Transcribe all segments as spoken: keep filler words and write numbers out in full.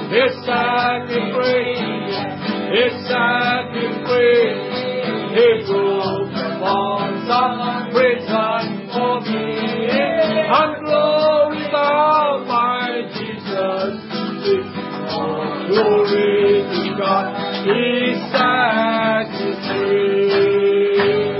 Yes, I can pray. Yes, I can pray. He broke the bonds of prison for me. And glorify my Jesus. Oh, glory to God. He set me free.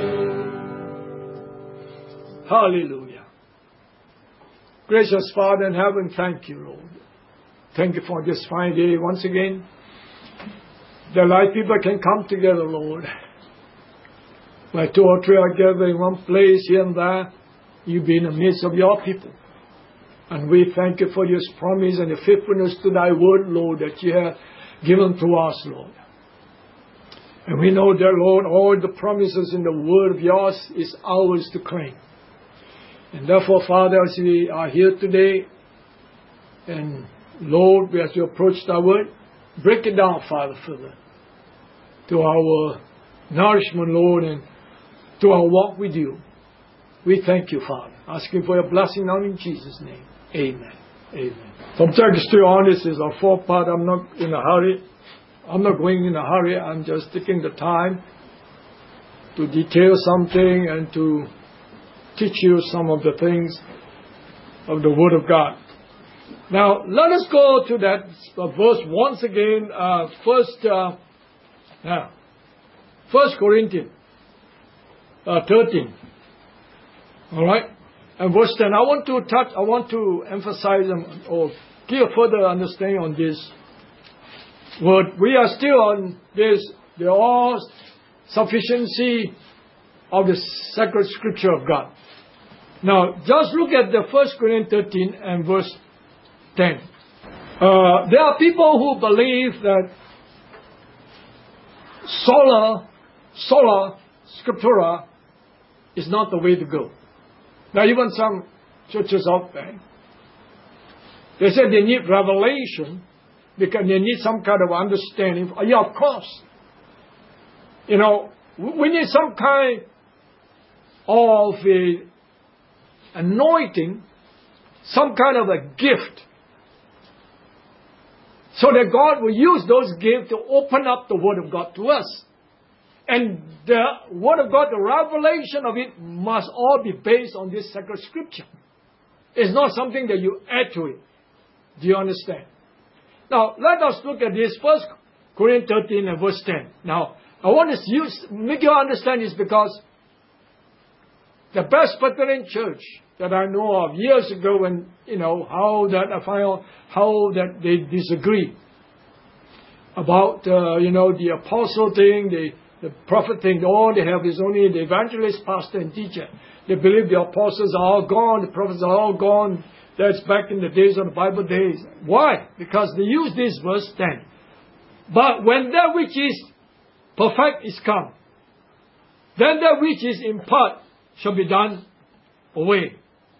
Hallelujah. Gracious Father in heaven, thank you, Lord. Thank you for this fine day once again. The light people can come together, Lord. Where two or three are gathered in one place here and there, you be in the midst of your people. And we thank you for your promise and your faithfulness to thy word, Lord, that you have given to us, Lord. And we know that, Lord, all the promises in the word of yours is ours to claim. And therefore, Father, as we are here today, and Lord, as we approach thy word, break it down, Father, further to our nourishment, Lord, and to our walk with you. We thank you, Father. Asking for your blessing now in Jesus' name. Amen. Amen. From chapter two on, this is our fourth part. I'm not in a hurry. I'm not going in a hurry. I'm just taking the time to detail something and to teach you some of the things of the Word of God. Now, let us go to that verse once again. Uh, first, uh, yeah, First Corinthians uh, thirteen. All right, and verse ten. I want to touch. I want to emphasize um, or give further understanding on this word. We are still on this. The all sufficiency of the sacred Scripture of God. Now, just look at the First Corinthians thirteen and verse ten. Uh, there are people who believe that sola, sola scriptura is not the way to go. Now, even some churches out there, they say they need revelation because they need some kind of understanding. Yeah, of course. You know, we need some kind of a anointing, some kind of a gift, so that God will use those gifts to open up the Word of God to us. And the Word of God, the revelation of it, must all be based on this sacred Scripture. It's not something that you add to it. Do you understand? Now, let us look at this First Corinthians thirteen and verse ten. Now, I want to use, make you understand this because the Presbyterian Church that I know of years ago, when, you know, how that I find out how that they disagree about, uh, you know, the apostle thing, the, the prophet thing. All they have is only the evangelist, pastor, and teacher. They believe the apostles are all gone, the prophets are all gone. That's back in the days of the Bible days. Why? Because they use this verse ten. But when that which is perfect is come, then that which is in part shall be done away.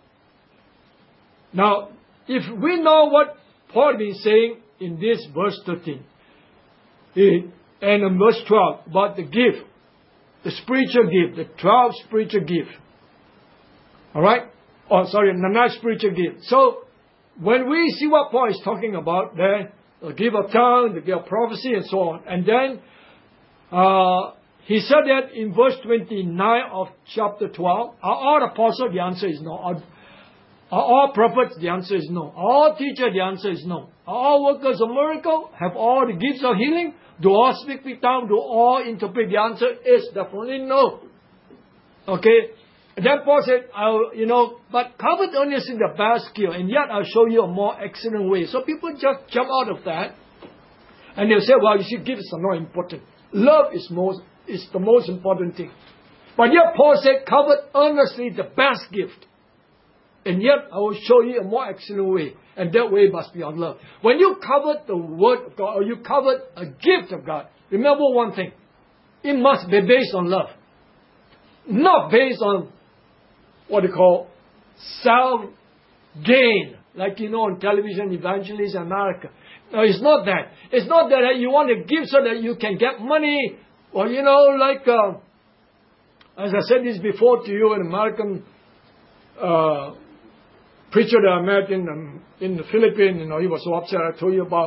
Now, if we know what Paul is saying in this verse thirteen, it, and in verse twelve, about the gift, the spiritual gift, the twelve spiritual gift. Alright? Oh, sorry, the nine spiritual gift. So, when we see what Paul is talking about there, the gift of tongue, the gift of prophecy, and so on, and then uh, he said that in verse twenty-nine of chapter twelve, are all apostles? The answer is no. Are, are all prophets? The answer is no. Are all teachers? The answer is no. Are all workers of miracle? Have all the gifts of healing? Do all speak with tongues? Do all interpret? The answer is definitely no. Okay? And then Paul said, I'll, you know, but covet only is in the best skill, and yet I'll show you a more excellent way. So people just jump out of that, and they'll say, well, you see, gifts are not important. Love is most is the most important thing. But yet Paul said, covet earnestly the best gift. And yet I will show you a more excellent way. And that way must be on love. When you covet the word of God, or you covet a gift of God, remember one thing. It must be based on love. Not based on what they call self-gain. Like, you know, on television, evangelists in America. No, it's not that. It's not that you want to give so that you can get money. Or, you know, like, uh, as I said this before to you, an American uh, preacher that I met in, um, in the Philippines, you know, he was so upset. I told you about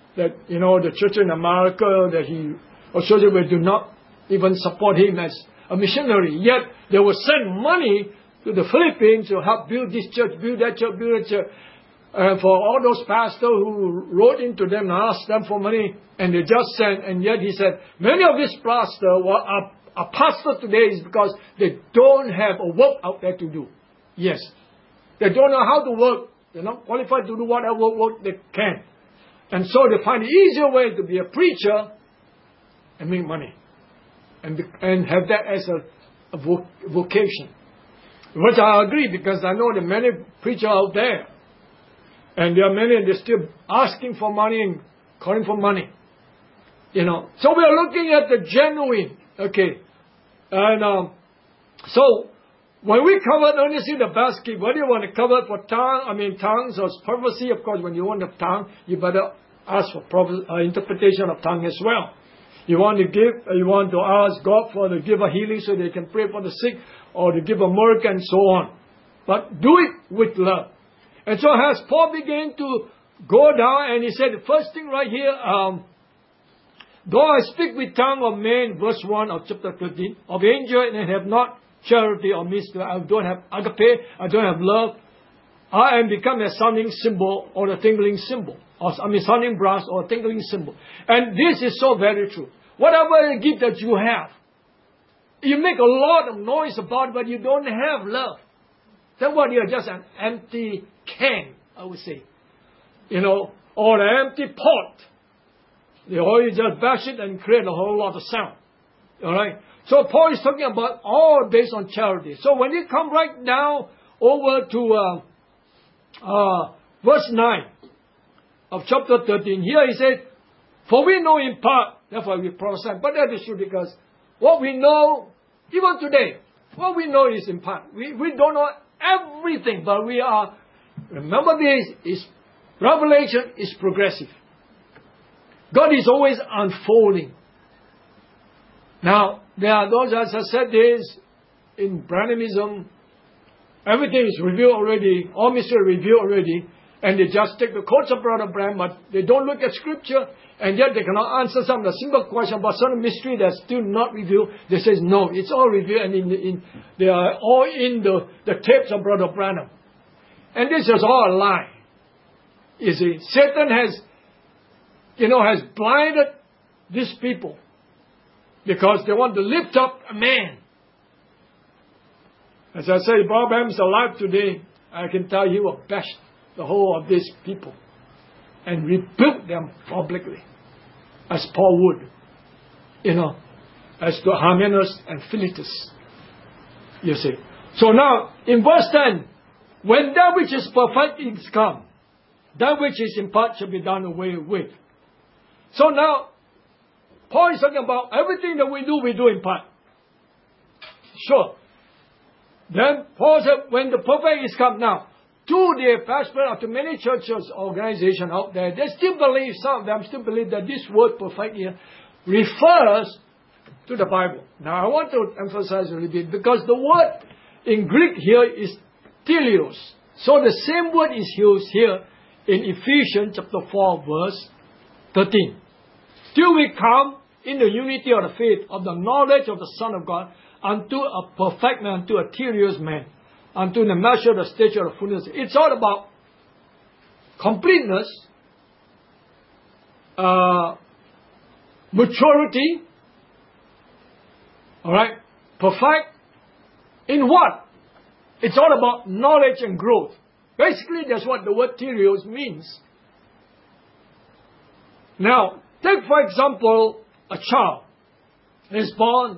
that, you know, the church in America that he associated with do not even support him as a missionary. Yet they will send money to the Philippines to help build this church, build that church, build that church. And for all those pastors who wrote into them and asked them for money, and they just sent, and yet he said, many of these pastors are, are pastors today is because they don't have a work out there to do. Yes. They don't know how to work. They're not qualified to do whatever work they can. And so they find the easier way to be a preacher and make money. And, be, and have that as a, a voc, vocation. Which I agree, because I know there are many preachers out there. And there are many, and they're still asking for money and calling for money. You know. So we are looking at the genuine. Okay. And um, so, when we covered earnestly the basket, whether you want to cover it for tongue, I mean tongues or prophecy, of course, when you want a tongue, you better ask for prophecy, uh, interpretation of tongue as well. You want to give, uh, you want to ask God for the give a healing so they can pray for the sick, or to give a miracle and so on. But do it with love. And so as Paul began to go down, and he said the first thing right here, um, though I speak with tongue of men, verse one of chapter thirteen, of angel and have not charity or mystery, I don't have agape, I don't have love, I am become a sounding cymbal or a tingling cymbal, or I mean sounding brass or a tingling cymbal. And this is so very true. Whatever gift that you have, you make a lot of noise about it, but you don't have love. Then what? You're just an empty can, I would say. You know, or an empty pot. You know, you just bash it and create a whole lot of sound. Alright? So Paul is talking about all based on charity. So when you come right now over to uh, uh, verse nine of chapter thirteen, here he said, for we know in part, therefore we prophesy. But that is true, because what we know, even today, what we know is in part. We, we don't know everything, but we are, remember this, is revelation is progressive. God is always unfolding. Now, there are those, as I said this, in Branhamism, everything is revealed already, all mystery revealed already, and they just take the quotes of Brother Branham, but they don't look at Scripture, and yet they cannot answer some of the simple question about certain mystery that's still not revealed. They say, no, it's all revealed, and in, the, in, they are all in the, the tapes of Brother Branham. And this is all a lie. You see, Satan has, you know, has blinded these people because they want to lift up a man. As I say, Bob Branham's alive today, I can tell you, he will bash the whole of these people and rebuke them publicly, as Paul would, you know, as to Hymenaeus and Philetus. You see. So now, in verse ten, when that which is perfect is come, that which is in part shall be done away with. So now, Paul is talking about everything that we do, we do in part. Sure. Then Paul said, when the perfect is come now, to the pastor of to many churches, organizations out there, they still believe, some of them still believe that this word perfect here refers to the Bible. Now I want to emphasize a little bit, because the word in Greek here is teleos. So the same word is used here in Ephesians chapter four verse thirteen. Till we come in the unity of the faith, of the knowledge of the Son of God, unto a perfect man, unto a teleos man, unto the measure of the stature of fullness. It's all about completeness, uh, maturity, alright, perfect. In what? It's all about knowledge and growth. Basically, that's what the word teleos means. Now, take for example, a child is born,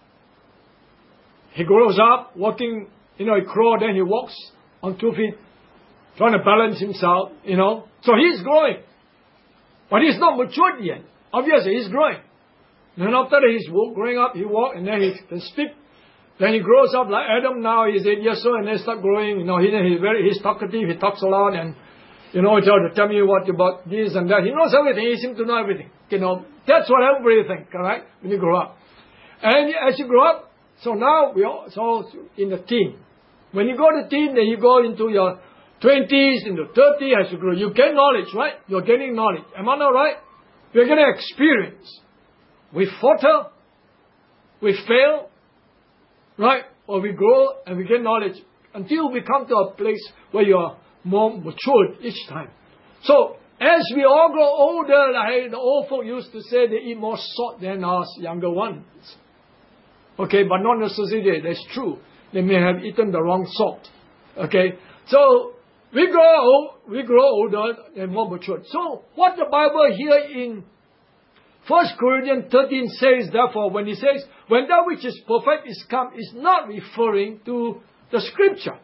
he grows up, walking, you know, he crawls, then he walks on two feet, trying to balance himself, you know. So he's growing. But he's not matured yet. Obviously, he's growing. Then after that, he's growing up, he walks, and then he can speak. Then he grows up like Adam now, he's eight years old, and then start growing. You know, he, he's very, he's talkative, he talks a lot, and, you know, he'll tell me what about this and that. He knows everything, he seems to know everything. You know, that's what everybody thinks, correct? When you grow up. And as you grow up, so now we are so in the teen. When you go to teen, then you go into your twenties, into thirty as you grow. You gain knowledge, right? You're gaining knowledge. Am I not right? You're getting experience. We falter, we fail, right? Or we grow and we get knowledge until we come to a place where you are more matured each time. So, as we all grow older, like the old folk used to say, they eat more salt than us younger ones. Okay, but not necessarily that's true. They may have eaten the wrong salt. Okay, so we grow, we grow older and more mature. So what the Bible here in First Corinthians thirteen says, therefore, when he says, when that which is perfect is come, is not referring to the Scripture.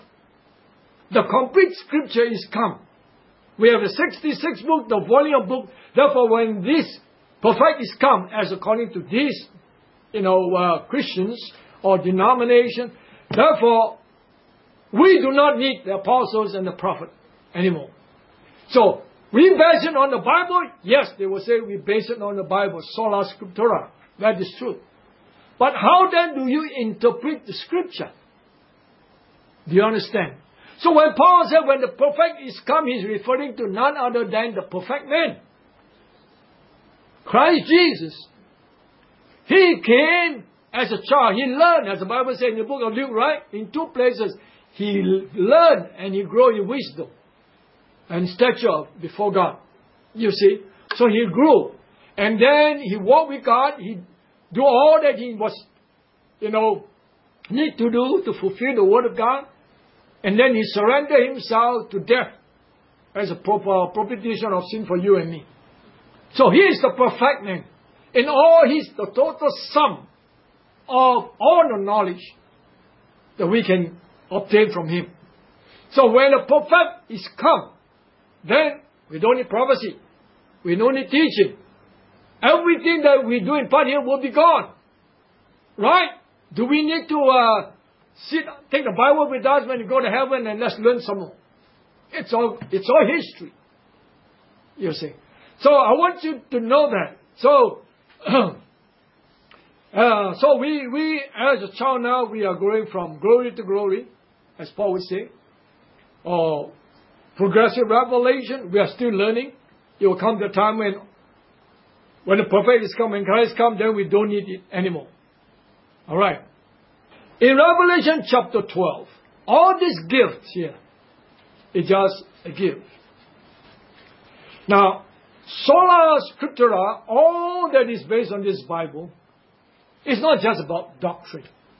The complete Scripture is come. We have a sixty-six book, the volume of book. Therefore, when this perfect is come, as according to these, you know, uh, Christians or denomination, therefore, we do not need the apostles and the prophet anymore. So, we base it on the Bible. Yes, they will say we base it on the Bible, sola scriptura. That is true. But how then do you interpret the Scripture? Do you understand? So when Paul said when the perfect is come, he's referring to none other than the perfect man, Christ Jesus. He came as a child. He learned, as the Bible says in the book of Luke, right? In two places, he learned and he grew in wisdom and stature before God. You see? So he grew. And then he walked with God. He do all that he was, you know, need to do to fulfill the word of God. And then he surrendered himself to death as a proper propitiation of sin for you and me. So he is the perfect man. In all, he's the total sum of all the knowledge that we can obtain from him. So when the perfect is come, then we don't need prophecy. We don't need teaching. Everything that we do in part here will be gone. Right? Do we need to uh, sit, take the Bible with us when you go to heaven and let's learn some more? It's all, it's all history. You see. So I want you to know that. So, uh, so we, we, as a child now, we are growing from glory to glory, as Paul would say. Or progressive revelation, we are still learning. It will come the time when, when the prophet is come and Christ come, then we don't need it anymore. All right. In Revelation chapter twelve, all these gifts here is just a gift. Now, sola scriptura, all that is based on this Bible, is not just about doctrine.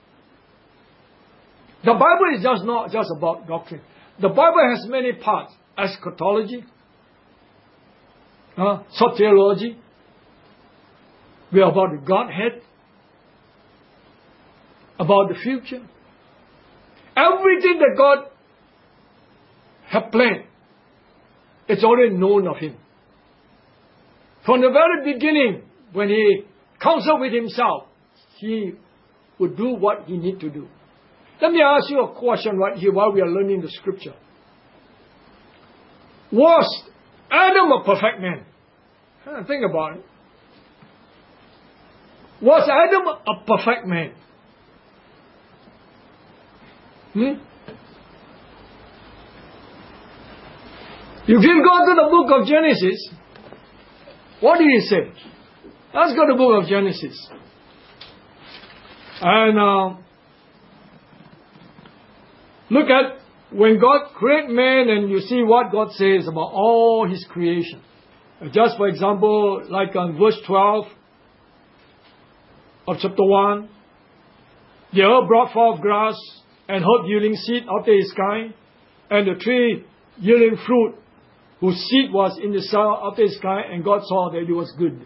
The Bible is just not just about doctrine. The Bible has many parts. Eschatology, uh, soteriology. We are about the Godhead, about the future. Everything that God has planned, it's already known of Him. From the very beginning, when He counseled with Himself, He would do what He need to do. Let me ask you a question right here while we are learning the Scripture. Was Adam a perfect man? Think about it. Was Adam a perfect man? Hmm? You can go to the book of Genesis. What did he say? Let's go to the book of Genesis. And uh, look at when God created man and you see what God says about all His creation. Just for example, like on verse twelve of chapter one, the earth brought forth grass and herb yielding seed after his kind, and the tree yielding fruit whose seed was in the soil after his kind, and God saw that it was good.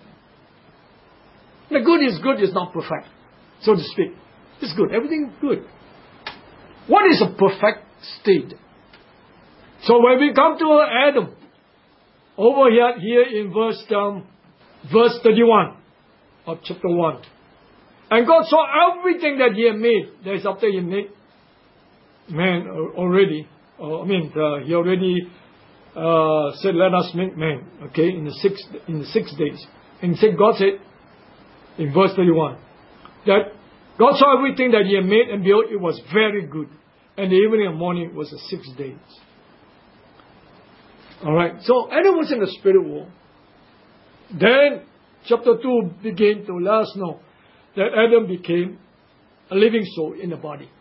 The good is good is not perfect, so to speak. It's good. Everything is good. What is a perfect state? So when we come to Adam, over here, here in verse um, verse thirty-one of chapter one, and God saw everything that He had made. That is after He made man already. Uh, I mean, uh, He already uh, said, "Let us make man." Okay, in the six in the six days, and said God said in verse thirty-one that God saw everything that He had made, and behold, it was very good. and the evening and morning was the six days. Alright, so Adam was in the spirit world. Then, chapter two begins to let us know that Adam became a living soul in the body.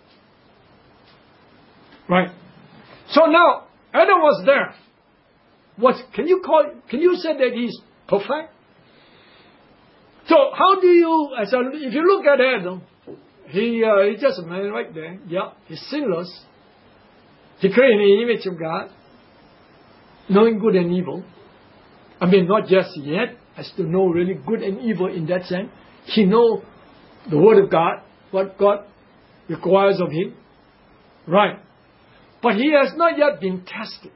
Right? So now, Adam was there. What, can you call, can you say that he's perfect? So how do you, as a, if you look at Adam, he, uh, he's just a man right there. Yeah, he's sinless. He created in the image of God, knowing good and evil. I mean, not just yet, has to know really good and evil in that sense. He knows the Word of God, what God requires of him. Right. But he has not yet been tested.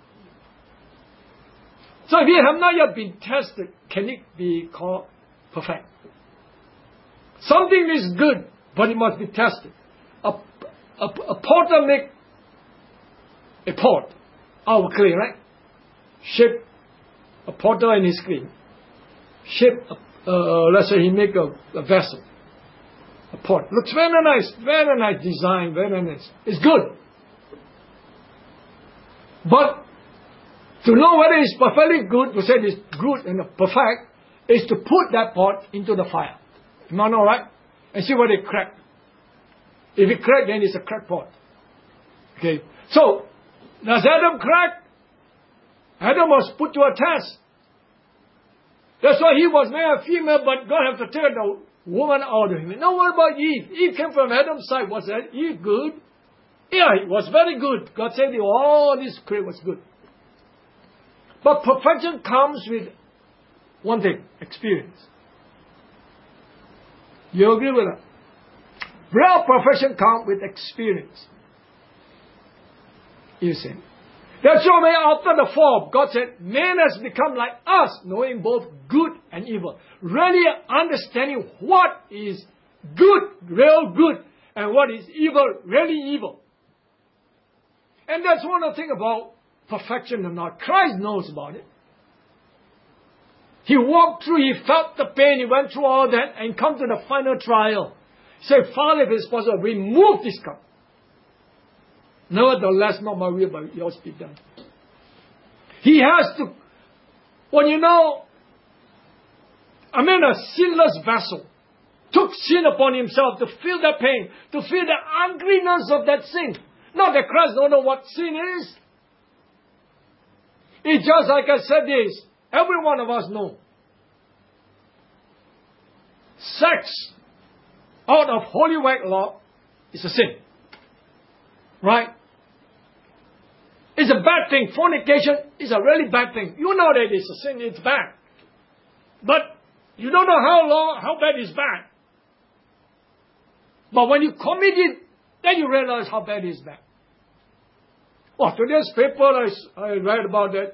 So if he have not yet been tested, can it be called perfect? Something is good, but it must be tested. A, a, a potter make a pot out of clay, right? Shape a potter in his clay. Shape, a, uh, let's say he make a, a vessel, a pot. Looks very nice, very nice design, very nice. It's good. But to know whether it's perfectly good, to say it's good and perfect, is to put that pot into the fire. Am I not right? And see whether it crack. If it crack, then it's a cracked pot. Okay. So, does Adam crack? Adam was put to a test. That's why he was male and female, but God had to take the woman out of him. Now what about Eve? Eve came from Adam's side. Was that Eve good? Yeah, it was very good. God said, oh, this create was good. But perfection comes with one thing, experience. You agree with that? Real perfection comes with experience. You see. That's why after the fall, God said, man has become like us, knowing both good and evil. Really understanding what is good, real good, and what is evil, really evil. And that's one of the things about perfection or not. Christ knows about it. He walked through, he felt the pain, he went through all that, and come to the final trial. He said, Father, if it's possible, remove this cup. Nevertheless, not my will, but yours be done. He has to, well, you know, I mean, a sinless vessel took sin upon himself to feel the pain, to feel the ugliness of that sin. Not that Christ don't know what sin is. It's just like I said this. Every one of us know. Sex out of holy wedlock is a sin. Right? It's a bad thing. Fornication is a really bad thing. You know that it's a sin. It's bad. But you don't know how long, how bad it's bad. But when you commit it, then you realize how bad it is bad. Oh, today's paper, I, I read about that.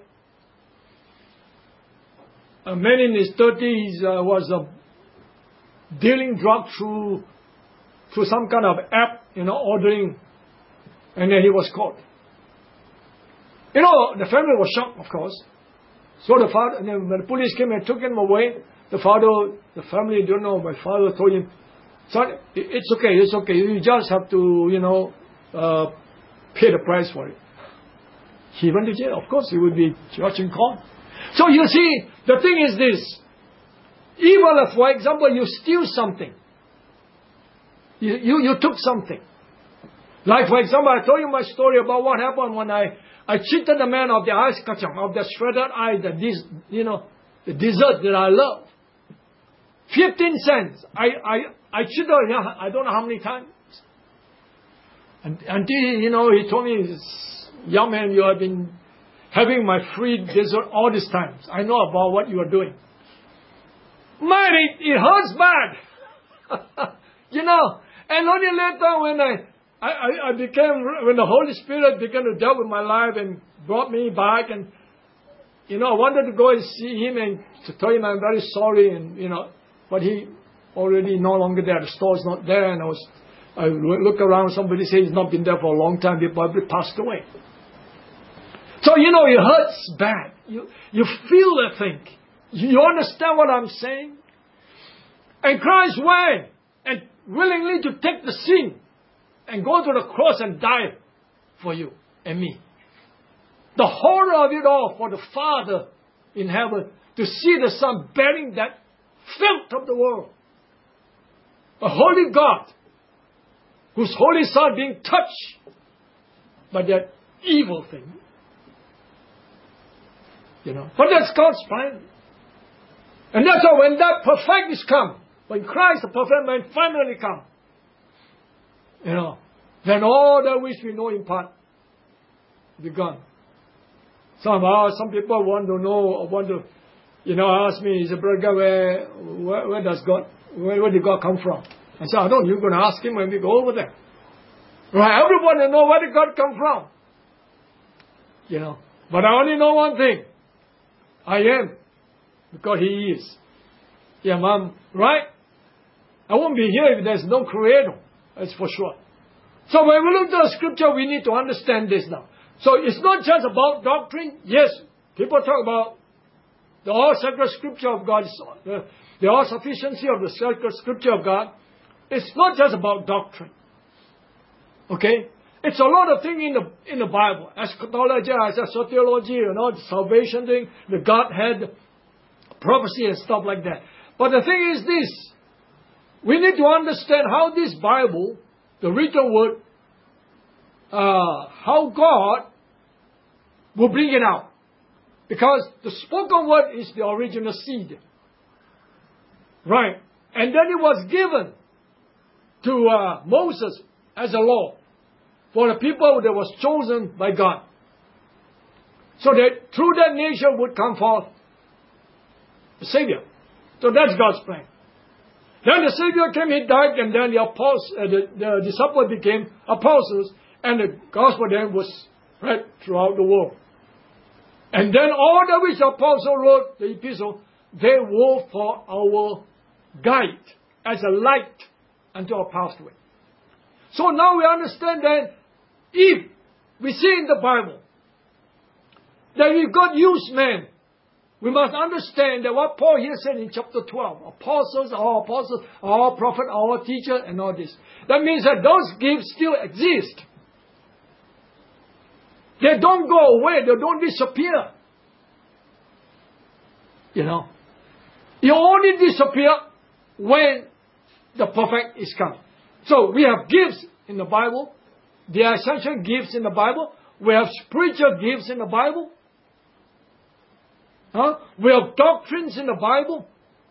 A man in his thirties uh, was uh, dealing drugs through, through some kind of app, you know, ordering, and then he was caught. You know, the family was shocked, of course. So the father, and then when the police came and took him away, the father, the family don't know, my father told him, son, it's okay, it's okay, you just have to, you know, uh, pay the price for it. He went to jail. Of course, he would be judged in court. So you see, the thing is this. Evil, for example, you steal something. You, you, you took something. Like, for example, I told you my story about what happened when I, I cheated the man of the ice kacang, of the shredded ice, the, this, you know, the dessert that I love. Fifteen cents. I, I, I cheated him, I don't know how many times. And, until, you know, he told me, young man, you have been having my free dessert all these times. I know about what you are doing. Man, it, it hurts bad. You know, and only later when I, I, I, I became, when the Holy Spirit began to deal with my life and brought me back, and, you know, I wanted to go and see him and to tell him I'm very sorry, and, you know, but he already no longer there. The store is not there, and I was, I look around, somebody says he's not been there for a long time, he probably passed away. So, you know, it hurts bad. You, you feel that thing. You understand what I'm saying? And Christ went and willingly to take the sin and go to the cross and die for you and me. The horror of it all for the Father in heaven to see the Son bearing that filth of the world. A holy God whose holy Son being touched by that evil thing. You know, but that's God's plan. And that's why when that perfect is come, when Christ the perfect man finally come, you know, then all that which we know in part be gone. Some uh, some people want to know, want to, you know, ask me, is a brother, where, where where does God, where, where did God come from? I said, I don't know, you're going to ask him when we go over there. Right, everyone will know where did God come from. You know, but I only know one thing. I am, because He is. Yeah, Mom, right? I won't be here if there's no Creator. That's for sure. So when we look at the Scripture, we need to understand this now. So it's not just about doctrine. Yes, people talk about the all-sacred Scripture of God, the, the all-sufficiency of the sacred Scripture of God. It's not just about doctrine. Okay? It's a lot of things in the in the Bible. Eschatology, soteriology, you know, the salvation thing, the Godhead, prophecy and stuff like that. But the thing is this. We need to understand how this Bible, the written word, uh, how God will bring it out. Because the spoken word is the original seed. Right. And then it was given to uh, Moses as a law for the people that was chosen by God. So that through that nation would come forth the Savior. So that's God's plan. Then the Savior came, He died, and then the apostles, uh, the, the disciples became apostles, and the gospel then was spread throughout the world. And then all the which the apostle wrote, the epistle, they were for our guide, as a light unto our pathway. So now we understand that if we see in the Bible that if God used men, we must understand that what Paul here said in chapter twelve, apostles, our apostles, our prophet, our teacher, and all this. That means that those gifts still exist. They don't go away, they don't disappear. You know. You only disappear when the perfect is come. So we have gifts in the Bible. There are essential gifts in the Bible. We have spiritual gifts in the Bible. Huh? We have doctrines in the Bible.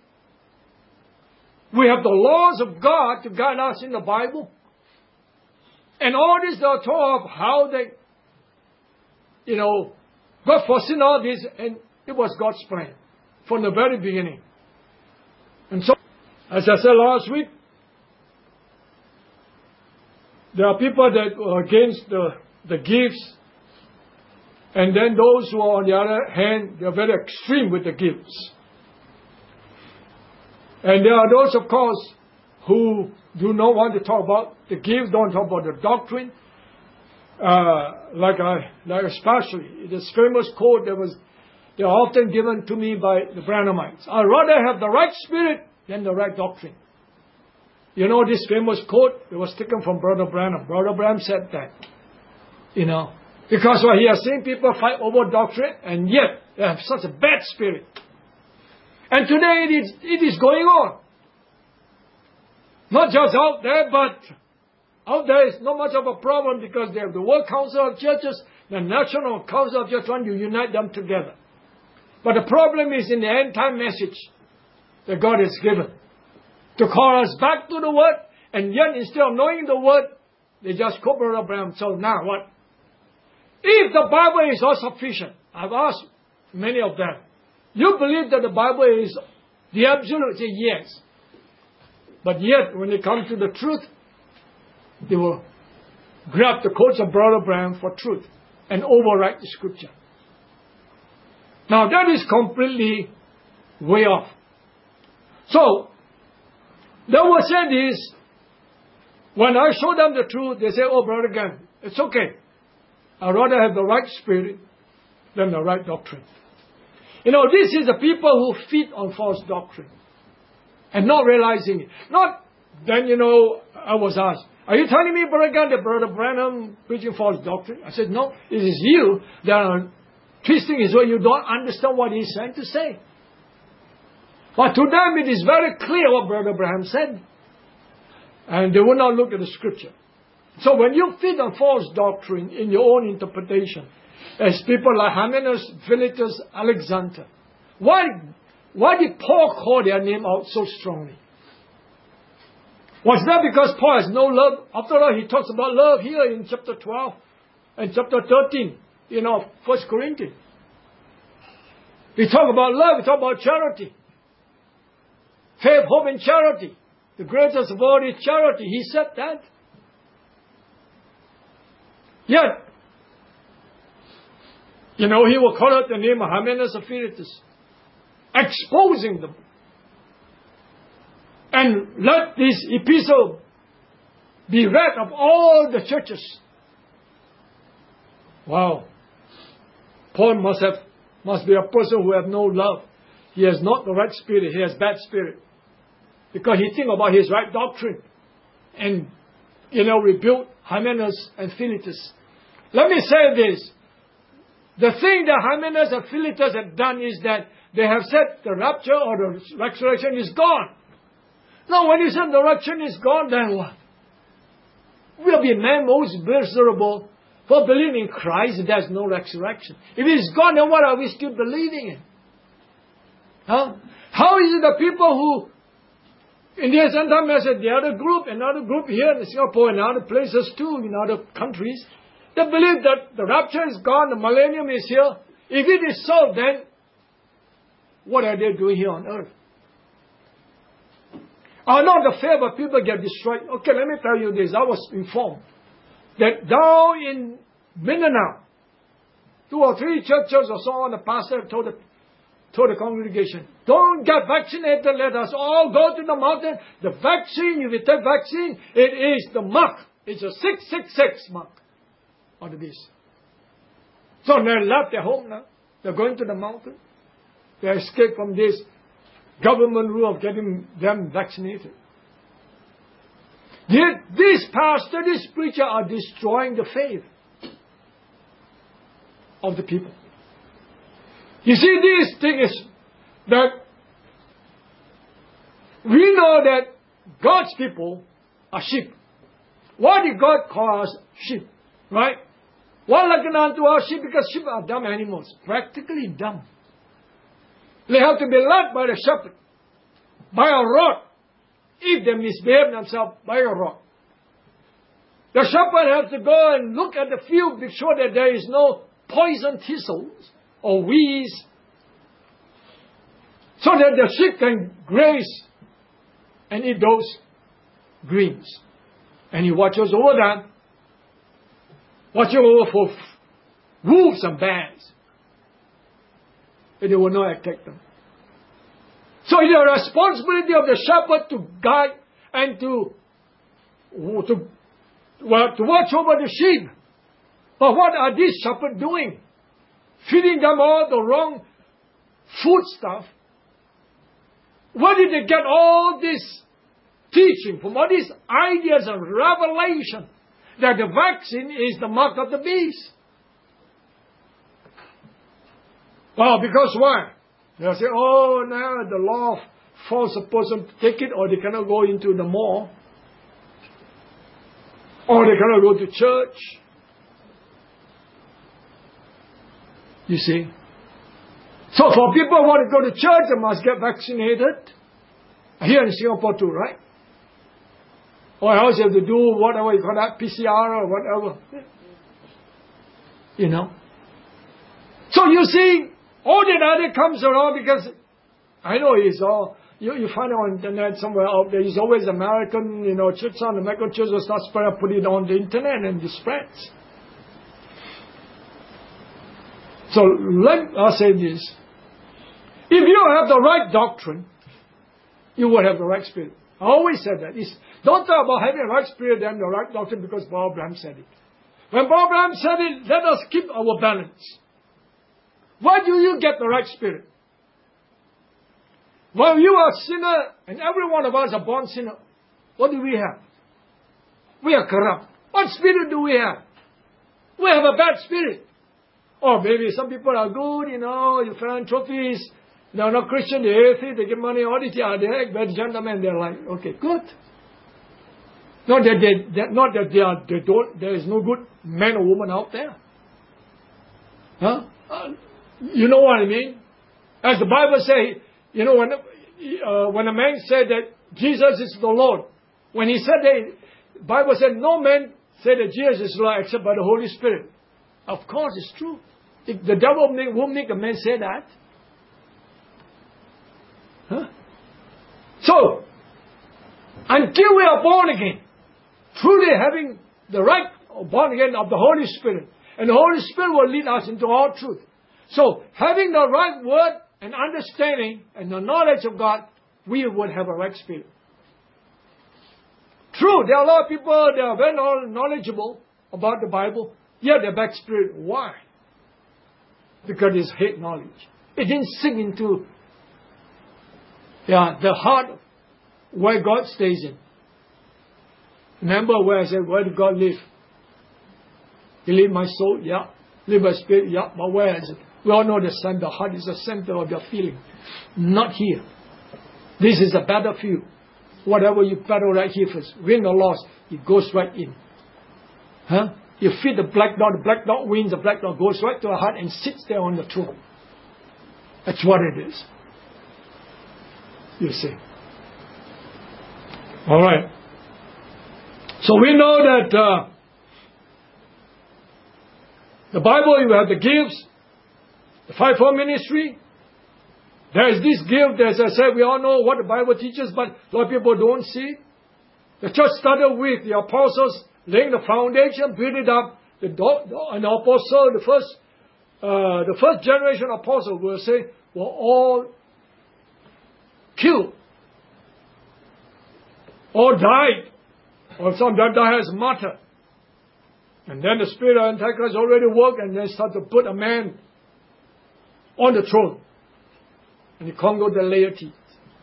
We have the laws of God to guide us in the Bible. And all this they are told of how they, you know, God foreseen all this, and it was God's plan from the very beginning. And so, as I said last week, there are people that are against the, the gifts, and then those who are on the other hand, they are very extreme with the gifts. And there are those, of course, who do not want to talk about the gifts, don't talk about the doctrine. Uh, like I, like especially this famous quote that was, they are often given to me by the Branhamites. I'd rather have the right spirit than the right doctrine. You know this famous quote? It was taken from Brother Branham. Brother Branham said that. You know, because well, he has seen people fight over doctrine, and yet they have such a bad spirit. And today it is, it is going on. Not just out there, but out there is not much of a problem because they have the World Council of Churches, the National Council of Churches trying to unite them together. But the problem is in the end time message that God has given to call us back to the Word, and yet instead of knowing the Word, they just quote Brother Branham. So now what? If the Bible is all sufficient, I've asked many of them, you believe that the Bible is the absolute? Say yes. But yet, when they come to the truth, they will grab the quotes of Brother Branham for truth and overwrite the Scripture. Now that is completely way off. So, they will say this, when I show them the truth, they say, oh, Brother Gant, it's okay. I'd rather have the right spirit than the right doctrine. You know, this is the people who feed on false doctrine and not realizing it. Not, then, you know, I was asked, Are you telling me, Brother Gunn, that Brother Branham preaching false doctrine? I said, no, it is you that are twisting his way. You don't understand what he's trying to say. But to them it is very clear what Brother Branham said. And they will not look at the scripture. So when you feed on false doctrine in your own interpretation, as people like Hymenaeus, Philetus, Alexander, why, why did Paul call their name out so strongly? Was that because Paul has no love? After all, he talks about love here in chapter twelve and chapter thirteen, you know, First Corinthians. We talk about love, we talk about charity. Faith, hope, and charity. The greatest of all is charity. He said that. Yet, you know, he will call out the name of Hymenaeus and Philetus, exposing them. And let this epistle be read of all the churches. Wow. Paul must have, must be a person who has no love. He has not the right spirit. He has bad spirit. Because he thinks about his right doctrine. And, you know, rebuke Hymenaeus and Philetus. Let me say this. The thing that Hymenaeus and Philetus have done is that they have said the rapture or the resurrection is gone. Now, when you say the resurrection is gone, then what? We'll be men most miserable for believing in Christ. There's no resurrection. If it's gone, then what are we still believing in? Huh? How is it the people who, in the end time message, the other group, another group here in Singapore and other places too, in other countries, they believe that the rapture is gone, the millennium is here. If it is so, then what are they doing here on earth? Are not the faith of people get destroyed? Okay, let me tell you this. I was informed that down in Mindanao, two or three churches or so on, the pastor told the, told the congregation, don't get vaccinated, let us all go to the mountain. The vaccine, if you take vaccine, it is the mark. It's a six six six mark on the beast. So they left their home now. They're going to the mountain. They escaped from this government rule of getting them vaccinated. Yet this pastor, this preacher are destroying the faith of the people. You see, this thing is that we know that God's people are sheep. Why did God call us sheep? Right? Why liken unto our sheep? Because sheep are dumb animals. Practically dumb. They have to be led by the shepherd, by a rod. If they misbehave themselves, by a rod. The shepherd has to go and look at the field, be sure that there is no poison thistles or weeds, so that the sheep can graze and eat those greens. And he watches over them, watching over for wolves and bears. And they will not attack them. So it is the responsibility of the shepherd to guide and to, to, well, to watch over the sheep. But what are these shepherds doing? Feeding them all the wrong food stuff. Where did they get all this teaching from, all these ideas and revelation that the vaccine is the mark of the beast? Well, because why? They'll say, oh, now the law forces a person to take it, or they cannot go into the mall, or they cannot go to church. You see? So for people who want to go to church, they must get vaccinated. Here in Singapore too, right? Or else you have to do whatever you call that, P C R or whatever. You know? So you see, all that other comes around because, I know it's all, you, you find it on the internet somewhere out there, it's always American, you know, church on, American church will start spreading, put it on the internet and it spreads. So let us say this. If you have the right doctrine, you will have the right spirit. I always said that. It's, don't talk about having the right spirit and the right doctrine because Bob Abraham said it. When Bob Abraham said it, let us keep our balance. Why do you get the right spirit? Well, you are a sinner, and every one of us are born sinner. What do we have? We are corrupt. What spirit do we have? We have a bad spirit. Or maybe some people are good, you know, you philanthropists, they are not Christian, they're atheists, they get money, all this, yeah, they're bad gentlemen, they're like, okay, good. Not that they, that, not that they are, they don't, there is no good man or woman out there. Huh? Uh, you know what I mean? As the Bible says, you know, when, uh, when a man said that Jesus is the Lord, when he said that, the Bible said no man said that Jesus is Lord except by the Holy Spirit. Of course, it's true. If the devil won't make a man say that. Huh? So, until we are born again, truly having the right born again of the Holy Spirit, and the Holy Spirit will lead us into all truth. So, having the right word and understanding and the knowledge of God, we would have a right spirit. True, there are a lot of people, they are very knowledgeable about the Bible, yet they're back spirit. Why? Because it's hate knowledge. It didn't sink into yeah, the heart where God stays in. Remember where I said, where did God live? He lived my soul, yeah. Live my spirit, yeah. But where is it? We all know the center. The heart is the center of your feeling. Not here. This is a battlefield. Whatever you battle right here first, win or loss, it goes right in. Huh? You feed the black dog, the black dog wins, the black dog goes right to the heart and sits there on the throne. That's what it is. You see. Alright. So we know that uh, the Bible, you have the gifts, the fivefold ministry. There is this gift, as I said, we all know what the Bible teaches, but a lot of people don't see. The church started with the apostles laying the foundation, build it up. The an apostle, the first, uh, the first generation apostles, will say, were all killed, or died, or some that died as martyr. And then the spirit of Antichrist already worked, and then start to put a man on the throne. And he conquered the laity.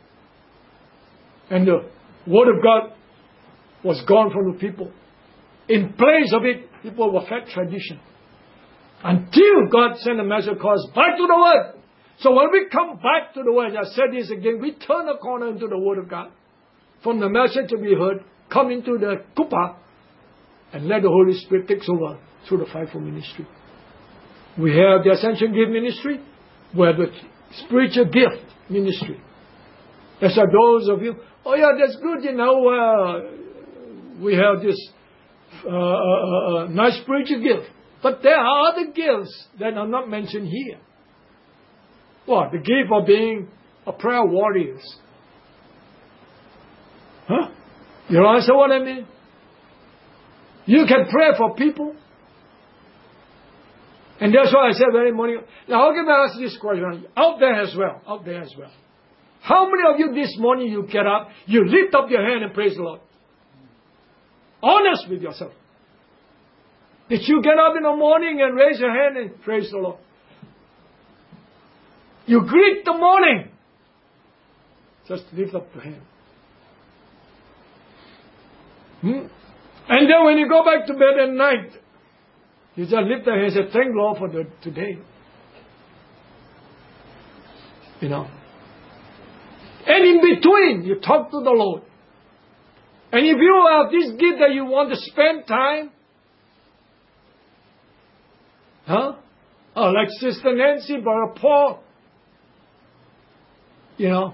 And the word of God was gone from the people. In place of it, people were fed tradition. Until God sent a message called us back to the word. So when we come back to the word, I said this again, we turn a corner into the word of God. From the message to be heard, come into the kupa, and let the Holy Spirit take over through the fivefold ministry. We have the Ascension Gift Ministry. We have the Spiritual Gift Ministry. That's why those of you, oh yeah, that's good, you know, uh, we have this uh, uh, uh, nice spiritual gift. But there are other gifts that are not mentioned here. What? The gift of being a prayer warrior. Huh? You understand what I mean? You can pray for people. And that's why I said very morning. Now, how can I ask this question? Out there as well. Out there as well. How many of you this morning you get up, you lift up your hand and praise the Lord? Honest with yourself. Did you get up in the morning and raise your hand and praise the Lord? You greet the morning. Just lift up your hand. Hmm? And then when you go back to bed at night, you just lift your hand and say, thank Lord for the, today. You know. And in between, you talk to the Lord. And if you have this gift that you want to spend time, huh? Oh, like Sister Nancy, Brother Paul, you know.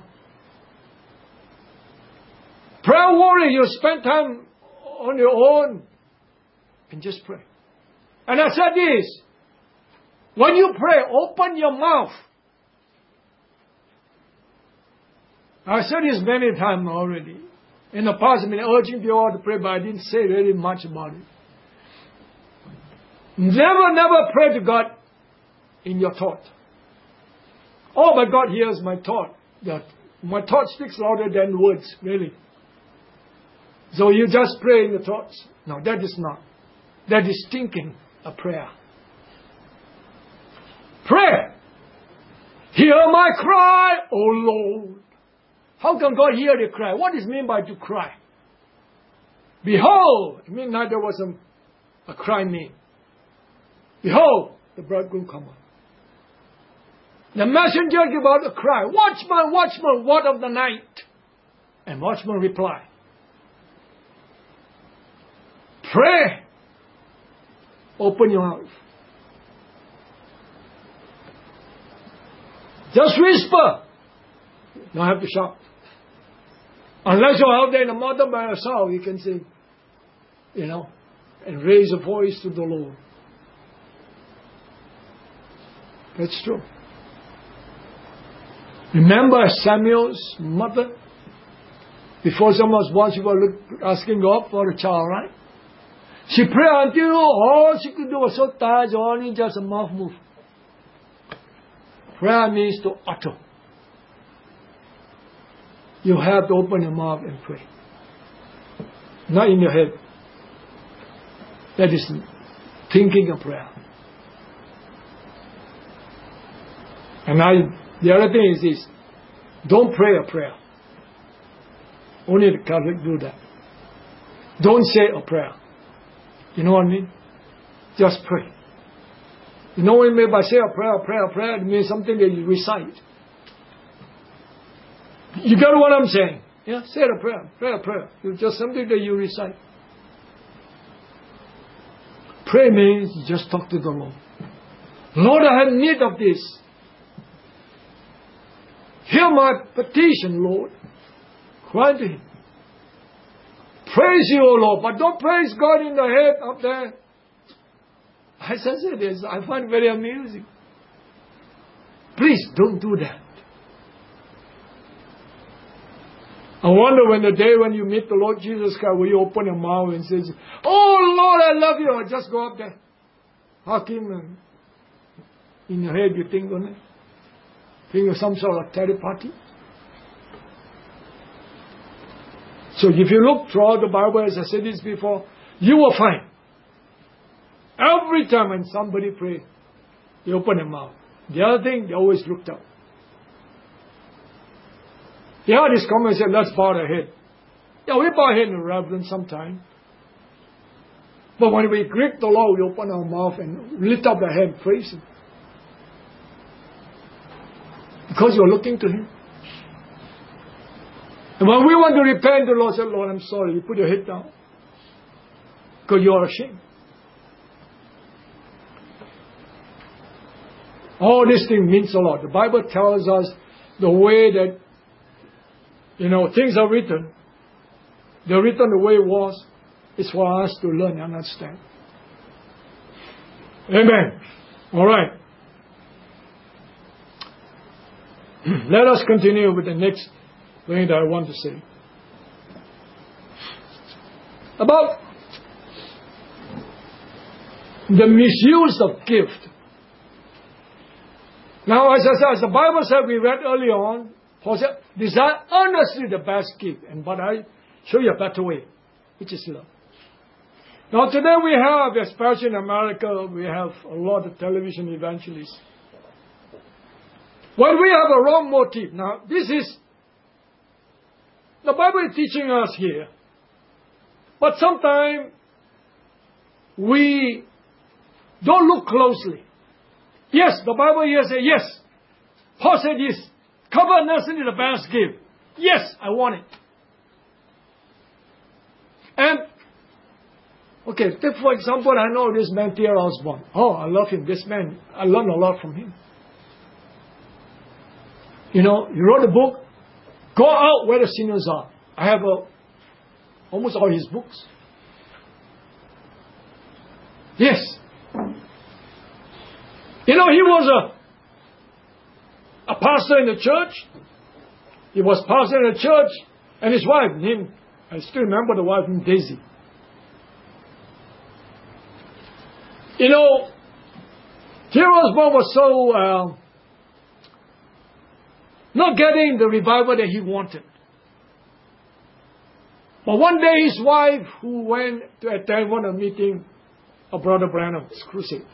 Prayer warrior, you spend time on your own and just pray. And I said this, when you pray, open your mouth. I said this many times already. In the past, I've been urging people to pray, but I didn't say really much about it. Never, never pray to God in your thought. Oh, but God hears my thought. My thought speaks louder than words, really. So you just pray in the thoughts. No, that is not. That is thinking a prayer. Pray. Hear my cry, O Lord. How can God hear the cry? What is meant by to cry? Behold, at midnight there was a, a cry made. Behold, the bridegroom cometh. The messenger gave out a cry, Watchman, watchman, what of the night? And watchman replied, Pray. Open your mouth. Just whisper. Don't have to shout. Unless you're out there in the mountain by yourself, you can say, you know, and raise a voice to the Lord. That's true. Remember Samuel's mother? Before Samuel was born, she was asking God for a child, right? She prayed until all she could do was so tired, only just a mouth move. Prayer means to utter. You have to open your mouth and pray. Not in your head. That is thinking of prayer. And I, the other thing is this. Don't pray a prayer. Only the Catholic do that. Don't say a prayer. You know what I mean? Just pray. You know what I mean by say a prayer, a prayer, a prayer? It means something that you recite. You got what I'm saying? Yeah, say a prayer, prayer, prayer. It's just something that you recite. Pray means you just talk to the Lord. Lord, I have need of this. Hear my petition, Lord. Cry to Him. Praise you, O Lord, but don't praise God in the head up there. As I said this, I find it very amusing. Please don't do that. I wonder when the day when you meet the Lord Jesus Christ, will you open your mouth and say, Oh Lord, I love you. Or just go up there, hug Him, and in your head you think on it. Think of some sort of telepathy. So if you look throughout the Bible, as I said this before, you will find every time when somebody prays, they open their mouth. The other thing, they always looked up. They had this comment and said, let's bow our head. Yeah, we bow our head in reverence sometime. But when we greet the Lord, we open our mouth and lift up our head and praise Him. Because you're looking to Him. And when we want to repent, the Lord said, Lord, I'm sorry. You put your head down. Because you are ashamed. All this thing means a lot. The Bible tells us the way that, you know, things are written. They're written the way it was. It's for us to learn and understand. Amen. All right. Let us continue with the next thing that I want to say. About the misuse of gift. Now, as I said, as the Bible said, we read earlier on, Paul said, desire earnestly the best gift, and but I show you a better way, which is love. Now, today we have, especially in America, we have a lot of television evangelists. When we have a wrong motive, now this is, the Bible is teaching us here, but sometimes we don't look closely. Yes, the Bible here says, yes. Paul said yes. Covetousness is the best gift. Yes, I want it. And, okay, take for example, I know this man, T R Osborne. Oh, I love him. This man, I learned a lot from him. You know, he wrote a book, Go Out Where the Sinners Are. I have a, almost all his books. Yes. You know, he was a, a pastor in the church. He was pastor in the church. And his wife, him, I still remember the wife named Daisy. You know, T R Osborne was so uh, not getting the revival that he wanted. But one day his wife, who went to attend one of the meeting of Brother Branham's crusade,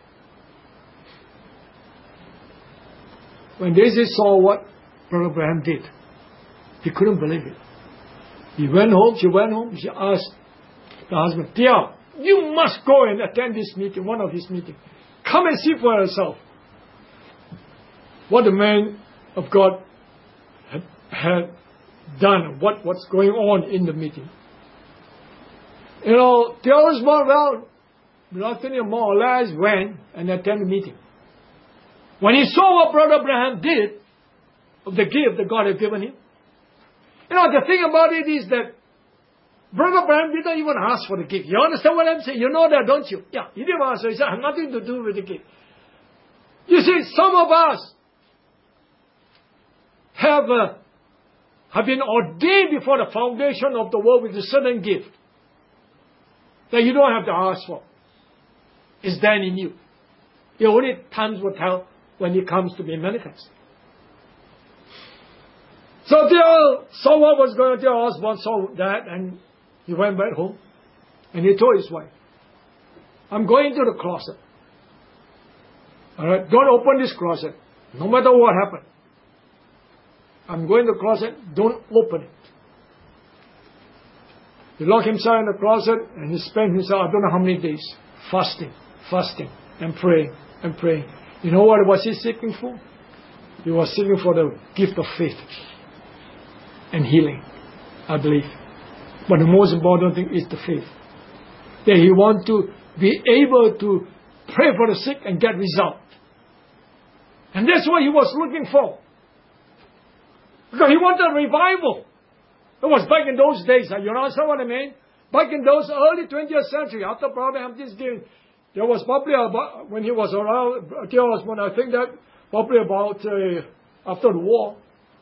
when Daisy saw what Brother Branham did, he couldn't believe it. He went home, she went home, she asked the husband, dear, you must go and attend this meeting, one of his meetings. Come and see for yourself what the man of God had, had done, what, what's going on in the meeting. You know, the husband, well, reluctantly more or less went and attended the meeting. When he saw what Brother Branham did, of the gift that God had given him, you know, the thing about it is that Brother Branham didn't even ask for the gift. You understand what I'm saying? You know that, don't you? Yeah, he didn't ask. He said, I have nothing to do with the gift. You see, some of us have, uh, have been ordained before the foundation of the world with a certain gift that you don't have to ask for. It's there in you. The only times will tell when it comes to be manifest. So Theo saw what was going on. Theo Osborne saw that, and he went back home, and he told his wife, I'm going to the closet. All right, don't open this closet, no matter what happened. I'm going to the closet, don't open it. He locked himself in the closet, and he spent himself, I don't know how many days, fasting, fasting, and praying, and praying. You know what was he seeking for? He was seeking for the gift of faith and healing, I believe. But the most important thing is the faith. That he wants to be able to pray for the sick and get result. And that's what he was looking for. Because he wanted a revival. It was back in those days. You understand what I mean? Back in those early twentieth century, after Brother Hampton's day, there was probably about, when he was around, I think that probably about uh, after the war.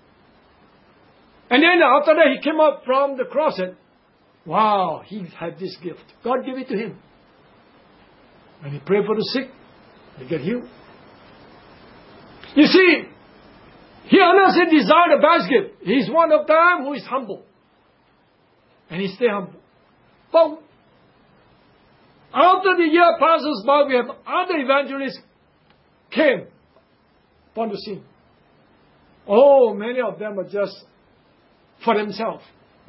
And then after that, he came up from the closet. Wow, he had this gift. God gave it to him. When he prayed for the sick, they get healed. You see, he honestly desired the best gift. He's one of them who is humble. And he stay humble. But after the year passes by, we have other evangelists came upon the scene. Oh, many of them are just for themselves.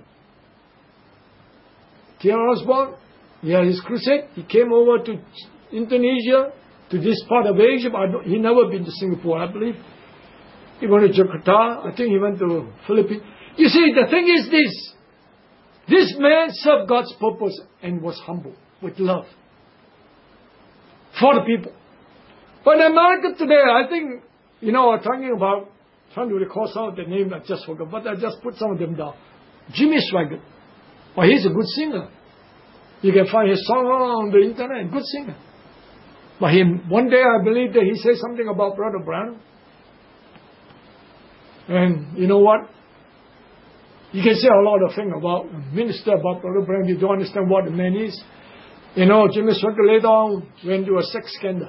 Theo Osborne, he had his crusade. He came over to Indonesia, to this part of Asia. But he never been to Singapore, I believe. He went to Jakarta. I think he went to Philippines. You see, the thing is this. This man served God's purpose and was humble with love for the people. But in America today, I think, you know, I'm talking about, trying to recall some of the names I just forgot, but I just put some of them down. Jimmy Swaggart. Well, he's a good singer. You can find his song on the internet, good singer. But him, one day I believe that he said something about Brother Branham. And you know what? You can say a lot of things about minister about Brother Branham. You don't understand what the man is. You know, Jimmy Swaggart later on went to a sex scandal.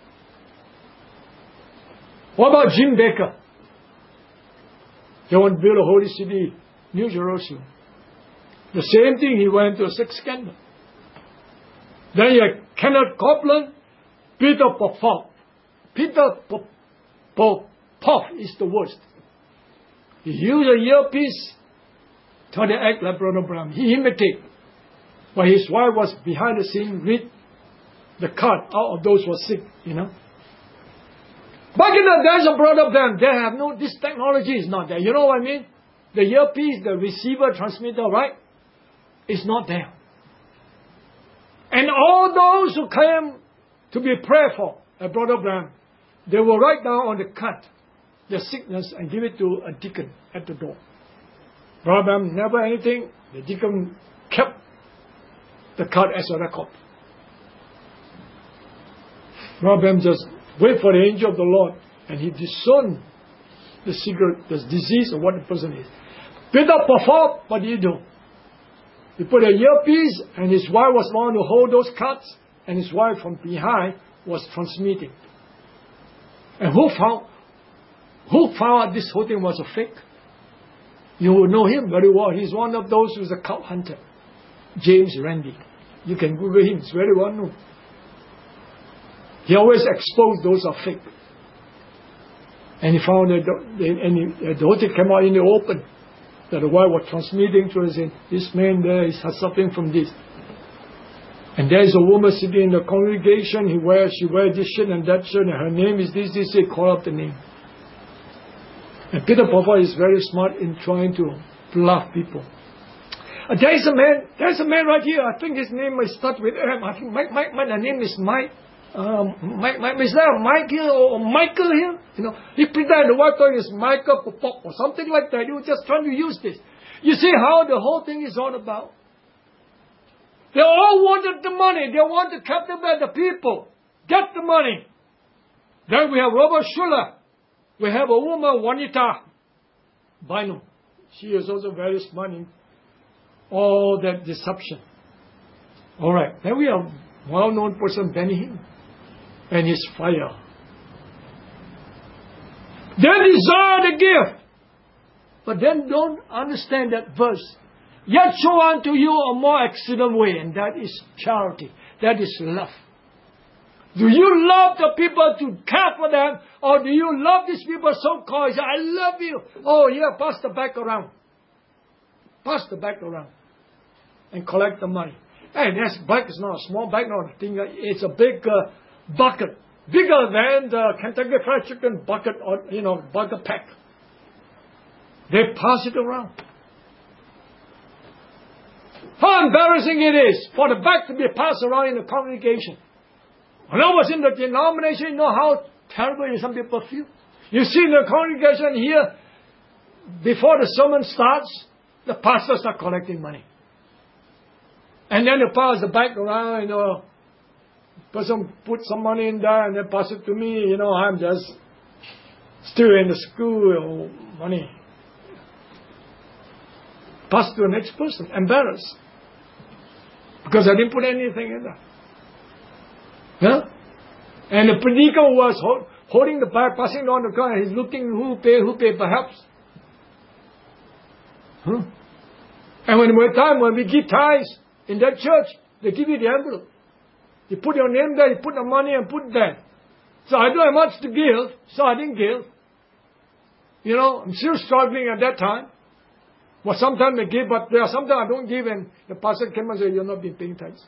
What about Jim Baker? They want to build a holy city, New Jerusalem. The same thing, he went to a sex scandal. Then you have Kenneth Copeland, Peter Popoff. Peter Popoff is the worst. He used a earpiece, trying to act like Brother Branham. He imitated. But his wife was behind the scene, read the cut out of those who were sick, you know. Back in the days of Brother Branham, they have no, this technology is not there. You know what I mean? The earpiece, the receiver, transmitter, right? It's not there. And all those who came to be prayed for at Brother Branham, they will write down on the cut their sickness and give it to a deacon at the door. Brother Branham never anything. The deacon kept the card as a record. Brother Branham just wait for the angel of the Lord, and he discerned the secret, the disease of what the person is. Peter Popoff, what did he do? He put a earpiece, and his wife was one to hold those cuts, and his wife from behind was transmitting. And who found who found out this whole thing was a fake? You will know him very well. He's one of those who's a cult hunter. James Randi. You can Google him. It's very well known. He always exposed those are fake. And he found that the, and he, the whole thing came out in the open. That the wife was transmitting to us, saying, this man there is suffering from this. And there's a woman sitting in the congregation. He wears, she wears this shirt and that shirt, and her name is this, this, they call up the name. And Peter Papa is very smart in trying to bluff people. Uh, there's a man, there's a man right here. I think his name might start with M. I think Mike, Mike, Mike, the name is Mike. Um, Mike, Mike, is there a Mike here or Michael here? You know, he pretended the wife told is Michael Pop or something like that. He was just trying to use this. You see how the whole thing is all about? They all wanted the money. They want to captivate the people. Get the money. Then we have Robert Schuller. We have a woman, Juanita Bynum. She is also very smart in all that deception. All right. Then we have well-known person, Benny Hinn, and his fire. They desire the gift. But then don't understand that verse. Yet show unto you a more excellent way, and that is charity. That is love. Do you love the people to care for them, or do you love these people so-called, say, I love you. Oh, yeah, pass the bag around. Pass the bag around. And collect the money. Hey, this bag is not a small bag, not a thing. It's a big uh, bucket. Bigger than the Kentucky Fried Chicken bucket, or, you know, bucket pack. They pass it around. How embarrassing it is for the bag to be passed around in the congregation. When I was in the denomination, you know how terrible some people feel. You see in the congregation here, before the sermon starts, the pastors are collecting money. And then they pass the bag around, you know, person put some money in there and then pass it to me, you know, I'm just still in the school, money. Pass to the next person, embarrassed. Because I didn't put anything in there. Yeah? And the prediker was hold, holding the bag, passing it on the car, and he's looking who pay, who pay, perhaps. Huh? And when we time when we give tithes in that church, they give you the envelope. You put your name there, you put the money and put there. So I don't have much to give, so I didn't give. You know, I'm still struggling at that time. Well, sometimes I give, but there are sometimes I don't give, and the pastor came and said, you're not being paying tithes.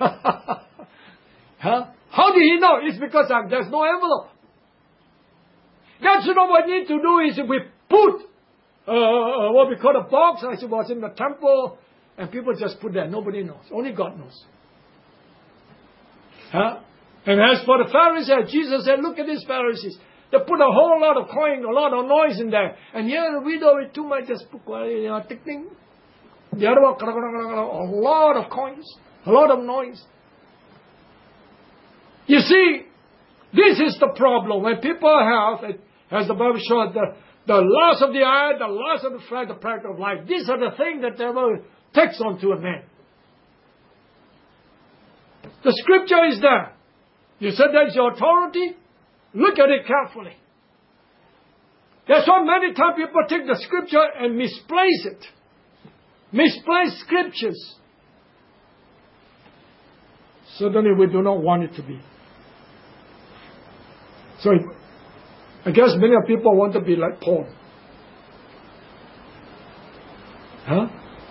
Huh? How do you know? It's because I'm, there's no envelope. That's you know what we need to do is we put uh, what we call a box, as it was in the temple, and people just put there. Nobody knows. Only God knows. Huh? And as for the Pharisees, Jesus said, look at these Pharisees. They put a whole lot of coin, a lot of noise in there. And here the widow with too much just put, you know, ticking. The other one, a lot of coins, a lot of noise. You see, this is the problem. When people have, as the Bible showed, the, the loss of the eye, the loss of the flesh, the pride of life. These are the things that the devil takes onto a man. The scripture is there. You said that's your authority? Look at it carefully. That's why many times people take the scripture and misplace it. Misplace scriptures. Certainly we do not want it to be. So I guess many people want to be like Paul. Huh?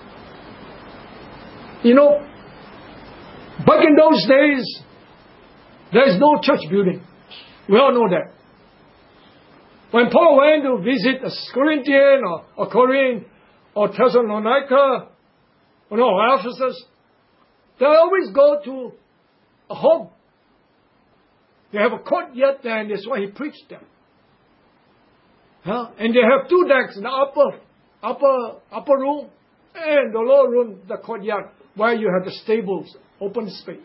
You know, back in those days, there is no church building. We all know that. When Paul went to visit a Corinthian or a Corinth or Thessalonica, or no, Ephesus, they always go to a home. They have a courtyard there, and that's why he preached there. Huh? And they have two decks in the upper, upper, upper room and the lower room, the courtyard, where you have the stables, open space.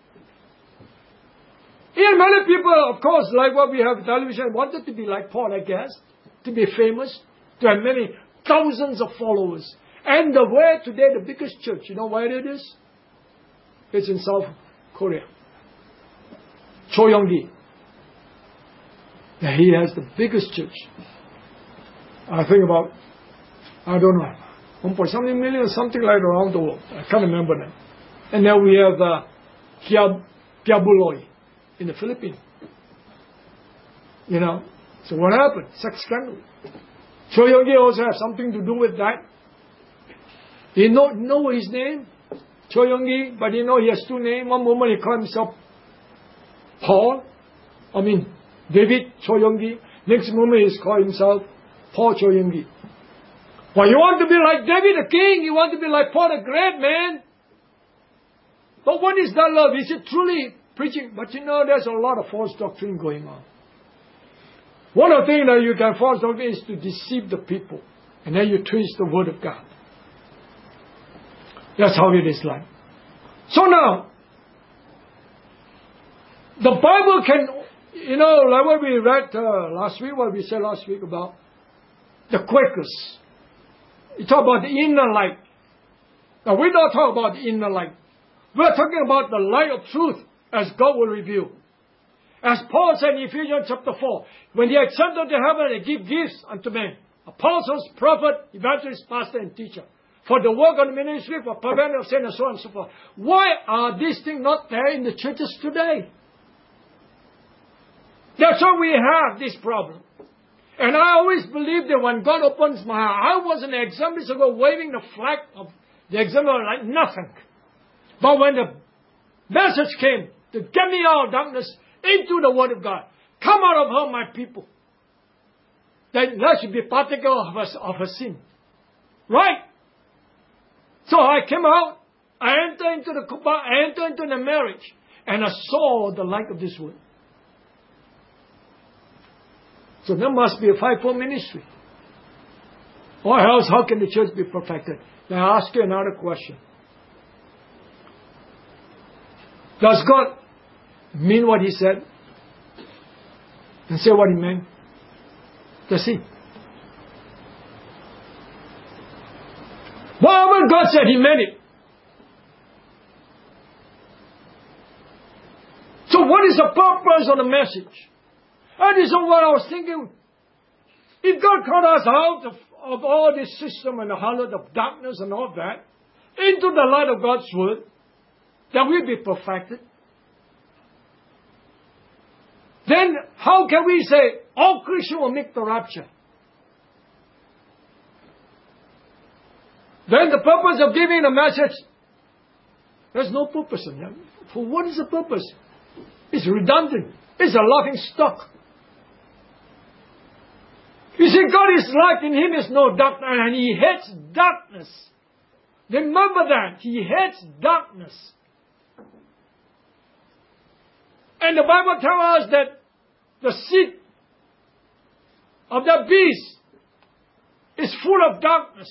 And many people, of course, like what we have on television, wanted to be like Paul, I guess, to be famous, to have many thousands of followers. And the where today, the biggest church, you know where it is? It's in South Korea. Choyonggi. And he has the biggest church. I think about, I don't know, one point something million, something like around the world. I can't remember now. And then we have uh, Kia, Kiabuloy in the Philippines. You know, so what happened? Sex scandal. Choyonggi also has something to do with that. You know, know his name? Cho Yong-gi, but you know he has two names. One moment he calls himself Paul, I mean David Cho Yong-gi. Next moment he calls himself Paul Cho Yong-gi. Well, you want to be like David the king, you want to be like Paul the great man. But what is that love? Is it truly preaching? But you know, there's a lot of false doctrine going on. One of the things that you can false doctrine is to deceive the people. And then you twist the word of God. That's how it is like. So now, the Bible can, you know, like what we read uh, last week, what we said last week about the Quakers. You talk about the inner light. Now, we don't talk about the inner light. We're talking about the light of truth as God will reveal. As Paul said in Ephesians chapter four, when he ascended to heaven, he gave gifts unto men. Apostles, prophet, evangelist, pastor, and teacher. For the work of the ministry, for prevention of sin, and so on and so forth. Why are these things not there in the churches today? That's why we have this problem. And I always believe that when God opens my heart, I was an example ago waving the flag of the example like nothing. But when the message came to get me out of darkness into the Word of God, come out of her, my people, then that should be particle of a, of a sin. Right? So I came out, I entered into the kuppah, I entered into the marriage, and I saw the light of this world. So there must be a fivefold ministry. Or else, how can the church be perfected? Now I ask you another question. Does God mean what He said? And say what He meant? Does He? Whatever God said, He meant it. So what is the purpose of the message? That is what I was thinking. If God called us out of, of all this system and the hundred of darkness and all that, into the light of God's Word, then we'll be perfected. Then how can we say all Christians will make the rapture? Then the purpose of giving a message, there's no purpose in that. For what is the purpose? It's redundant. It's a laughing stock. You see, God is light, in Him is no darkness, and He hates darkness. Remember that. He hates darkness. And the Bible tells us that the seed of the beast is full of darkness.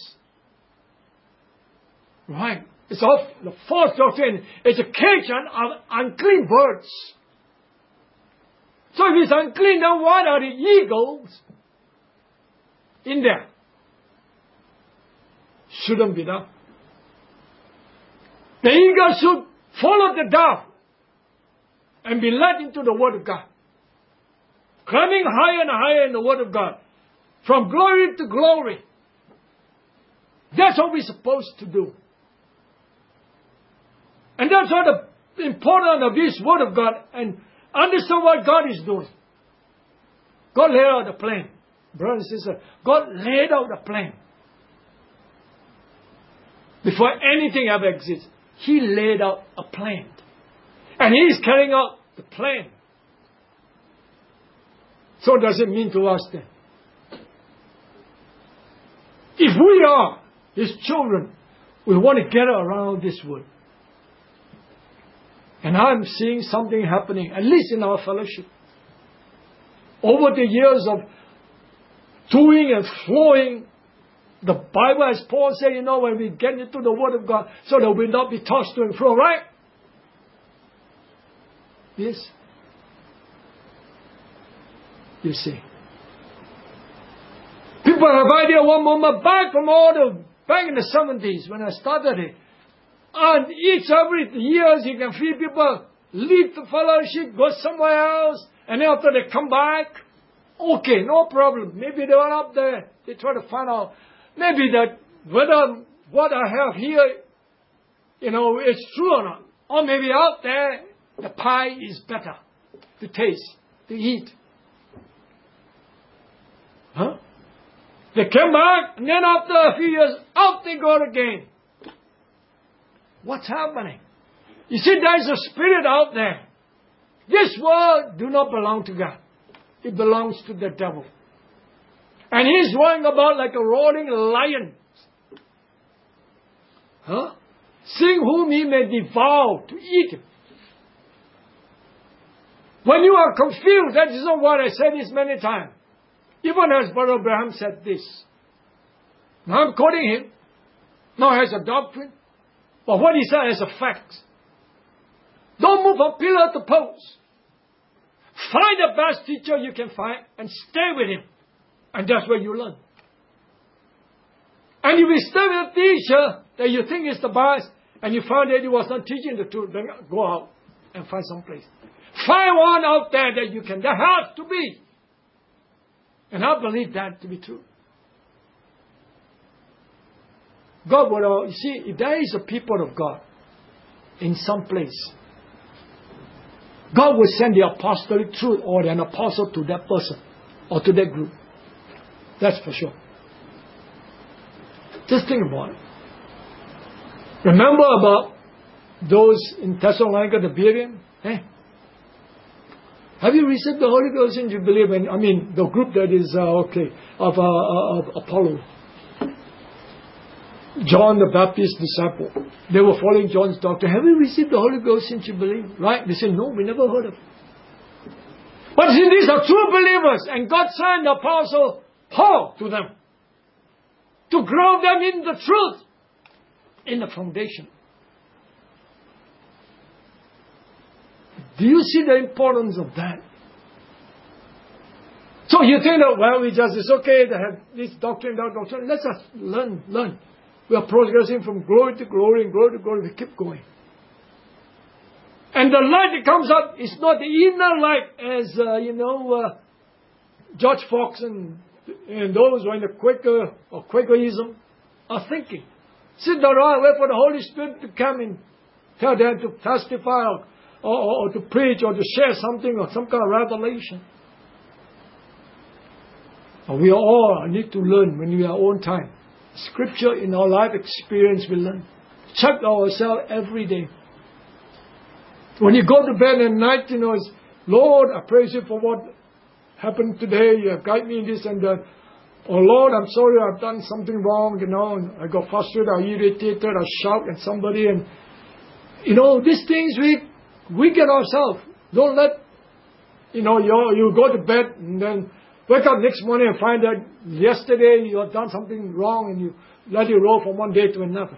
Right. It's of the false doctrine. It's a cage of unclean birds. So if it's unclean, then what are the eagles in there? Shouldn't be there. The eagle should follow the dove and be led into the Word of God. Climbing higher and higher in the Word of God. From glory to glory. That's what we're supposed to do. And that's what the importance of this Word of God, and understand what God is doing. God laid out the plan. Brothers and sisters, God laid out the plan. Before anything ever exists, He laid out a plan. And He is carrying out the plan. So what does it mean to us then? If we are His children, we want to get around this word. And I'm seeing something happening, at least in our fellowship. Over the years of doing and flowing, the Bible, as Paul said, you know, when we get into the Word of God, so that we'll not be tossed to and fro, right? Yes. You see. People have idea one moment back from all the, back in the seventies when I started it. And each every years you can feel people leave the fellowship, go somewhere else, and then after they come back, okay, no problem. Maybe they are up there, they try to find out, maybe that whether what I have here, you know, is true or not. Or maybe out there, the pie is better to taste, to eat. Huh? They came back, and then after a few years, out they go again. What's happening? You see, there is a spirit out there. This world do not belong to God. It belongs to the devil. And he's roaring about like a roaring lion. Huh? Seeing whom he may devour to eat him. When you are confused, that is not what I said this many times. Even as Brother Abraham said this. Now I'm quoting him. Not as a doctrine. But what he said as a fact. Don't move from pillar to post. Find the best teacher you can find and stay with him. And that's where you learn. And if you stay with a teacher that you think is the best, and you find that he was not teaching the truth, then go out and find some place. Find one out there that you can. That has to be. And I believe that to be true. God will, you see, if there is a people of God in some place, God will send the apostolic truth or an apostle to that person or to that group. That's for sure. Just think about it. Remember about those in Thessalonica, the Berean? Eh? Have you received the Holy Ghost since you believe in, I mean, the group that is, uh, okay, of, uh, of Apollo. John the Baptist's disciple. They were following John's doctrine. Have you received the Holy Ghost since you believe? Right? They said, no, we never heard of it. But see, these are true believers. And God sent the apostle Paul to them. To grow them in the truth. In the foundation. Do you see the importance of that? So you think that, well, we just, it's okay to have this doctrine, that doctrine. Let's just learn, learn. We are progressing from glory to glory and glory to glory. We keep going. And the light that comes up is not the inner light as, uh, you know, uh, George Fox and, and those who are in the Quaker or Quakerism are thinking. Sit around, wait for the Holy Spirit to come in. Tell them to testify or, or, or to preach or to share something or some kind of revelation. And we all need to learn when we are own time. Scripture in our life experience we learn. Check ourselves every day. When you go to bed at night, you know, it's, Lord, I praise you for what happened today. You have guided me in this and that. Oh Lord, I'm sorry I've done something wrong, you know, and I got frustrated, I irritated, I shout at somebody and, you know, these things we, we get ourselves. Don't let, you know, you you go to bed and then wake up next morning and find that yesterday you have done something wrong and you let it roll from one day to another.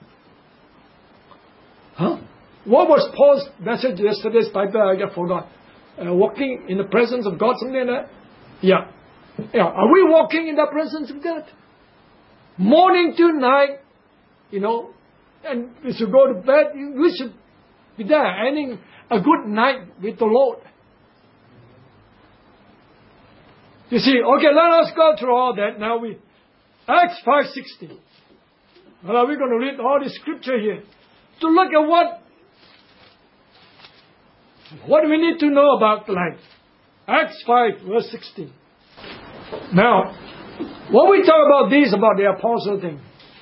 Huh? What was Paul's message yesterday's Bible? I just forgot. Uh, walking in the presence of God, something like that? Yeah. Yeah. Are we walking in the presence of God? Morning to night, you know, and we should go to bed, we should be there, ending a good night with the Lord. You see, okay, let us go through all that. Now we, Acts five sixteen. Well, we're going to read all the scripture here to look at what, what do we need to know about life. Acts five verse sixteen. Now, when we talk about this, about the apostle thing,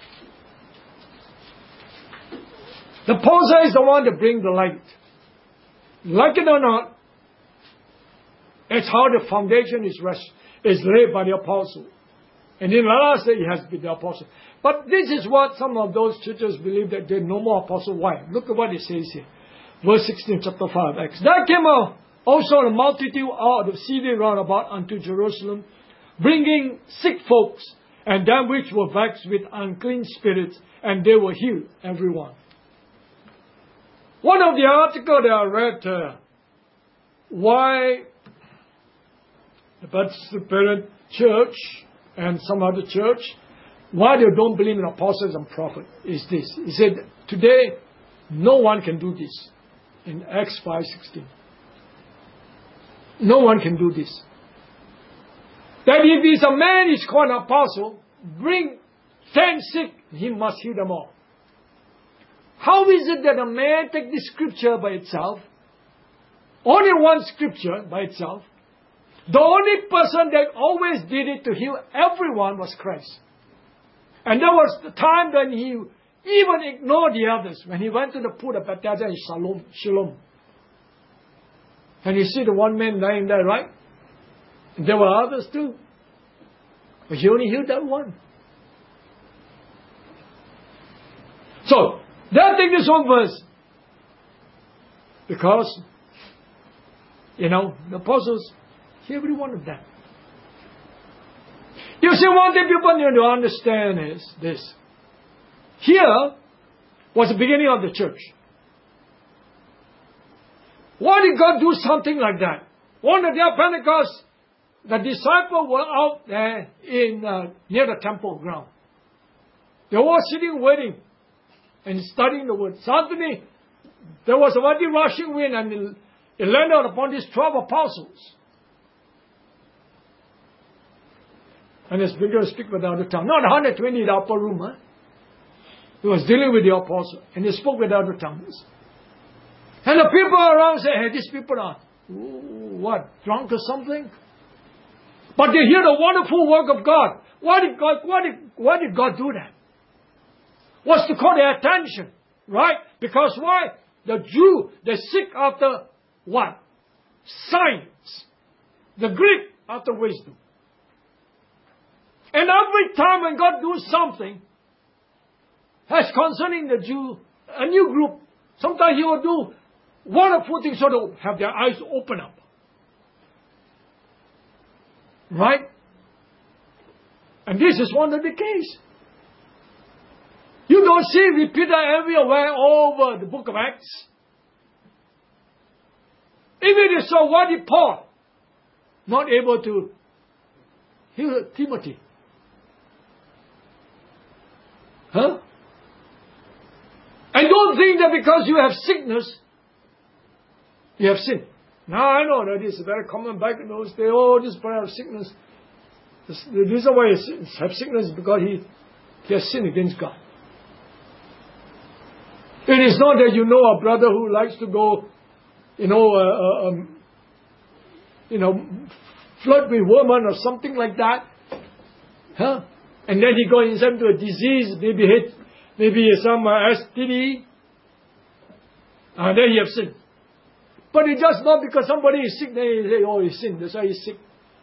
the apostle is the one to bring the light. Like it or not, it's how the foundation is rest, is laid by the apostle. And in the last day, it has been the apostle. But this is what some of those churches believe, that there are no more apostle. Why? Look at what it says here. Verse sixteen, chapter five, Acts. There came also a multitude out of the city round about unto Jerusalem, bringing sick folks, and them which were vexed with unclean spirits, and they were healed, everyone. One of the articles that I read, uh, why the Presbyterian Church and some other church, why they don't believe in apostles and prophets, is this. He said, today, no one can do this. In Acts five sixteen. No one can do this. That if he's a man, he's called an apostle, bring ten sick, he must heal them all. How is it that a man take this scripture by itself, only one scripture by itself, the only person that always did it to heal everyone was Christ. And there was the time when he even ignored the others. When he went to the pool of Bethesda in Shalom, Shalom, and you see the one man lying there, right? And there were others too. But he only healed that one. So, they'll take this one verse. Because, you know, the apostles, every one of them. You see, one thing people need to understand is this. Here was the beginning of the church. Why did God do something like that? On the day of Pentecost, the disciples were out there in uh, near the temple ground. They were sitting waiting and studying the word. Suddenly, there was a mighty rushing wind, and it, it landed upon these twelve apostles. And it's began to speak without a tongue. Not one hundred twenty in the upper room, huh? He was dealing with the apostles, and they spoke without the tongues. And the people around said, hey, these people are, what, drunk or something? But they hear the wonderful work of God. Why did God, why did, why did God do that? Was to call their attention, right? Because why? The Jew, they seek after what? Signs. The Greek after wisdom. And every time when God does something, as concerning the Jew, a new group, sometimes He will do wonderful things so to have their eyes open up. Right? And this is one of the case. You don't see repeated everywhere over the book of Acts. Even so, why did Paul not able to heal Timothy? Huh? And don't think that because you have sickness, you have sin. Now I know that is very common back in those days. Oh, this boy has sickness. This, the reason why he has sickness is because he, he has sinned against God. It is not that you know a brother who likes to go, you know, uh, uh, um, you know, flirt with women or something like that, huh? And then he goes into a disease, maybe hit, maybe some uh, S T D, and then he has sinned. But it's just not because somebody is sick, then you say, oh, he's sinned, that's why he's sick.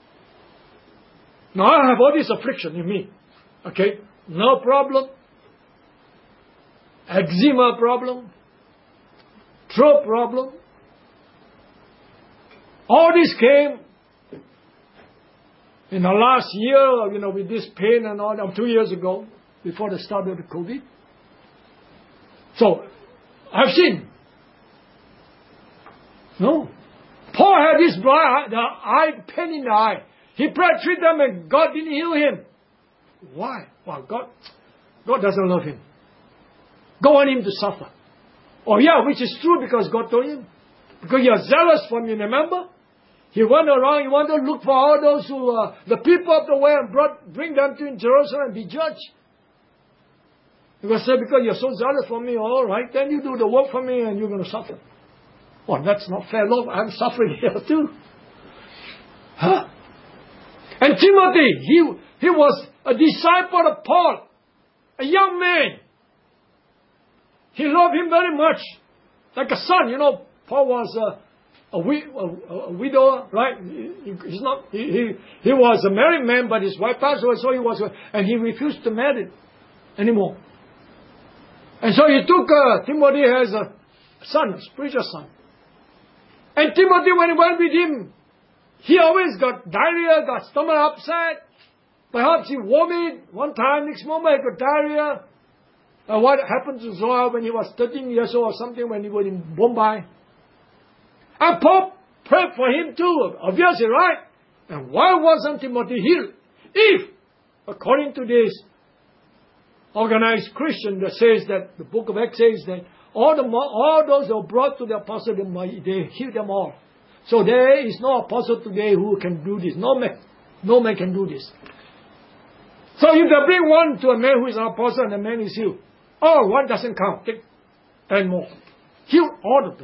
Now I have all this affliction in me, okay? No problem. Eczema problem, throat problem. All this came in the last year, you know, with this pain and all that, two years ago, before the start of the COVID. So, I've seen. No. Paul had this blind, the eye, pain in the eye. He prayed three times and God didn't heal him. Why? Well, God, God doesn't love him. God want him to suffer. Oh yeah, which is true because God told him. Because you are zealous for me, remember? He went around, he wanted to look for all those who are the people of the way and brought, bring them to Jerusalem and be judged. Because say, because you're so zealous for me, all right, then you do the work for me and you're going to suffer. Oh, that's not fair, Lord. I'm suffering here too. Huh? And Timothy, he, he was a disciple of Paul, a young man. He loved him very much, like a son. You know, Paul was a, a, a, a widower, right? He, he's not. He, he he was a married man, but his wife passed away, so he was, and he refused to marry anymore. And so he took uh, Timothy as a son, a spiritual son. And Timothy, when he went with him, he always got diarrhea, got stomach upset. Perhaps he vomited one time. Next moment, he got diarrhea. Uh, what happened to Zohar when he was thirteen years old or something when he was in Bombay. And Paul prayed for him too, obviously, right? And why wasn't Timothy healed? If, according to this organized Christian that says that, the book of Acts says that, all the all those who were brought to the apostle, they healed them all. So there is no apostle today who can do this. No man, no man can do this. So if they bring one to a man who is an apostle and the man is healed, oh, one doesn't count. Take ten more. Heal all of them.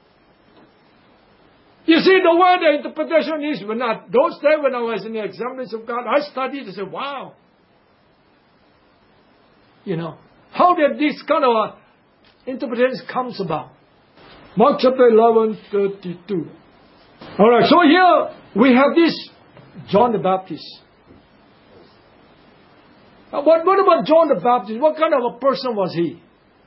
You see, the way the interpretation is, when I, those days when I was in the Assemblies of God, I studied and said, wow. You know, how did this kind of uh, interpretation comes about? Mark chapter eleven, thirty-two. All right, so here we have this John the Baptist. Uh, what, what about John the Baptist? What kind of a person was he?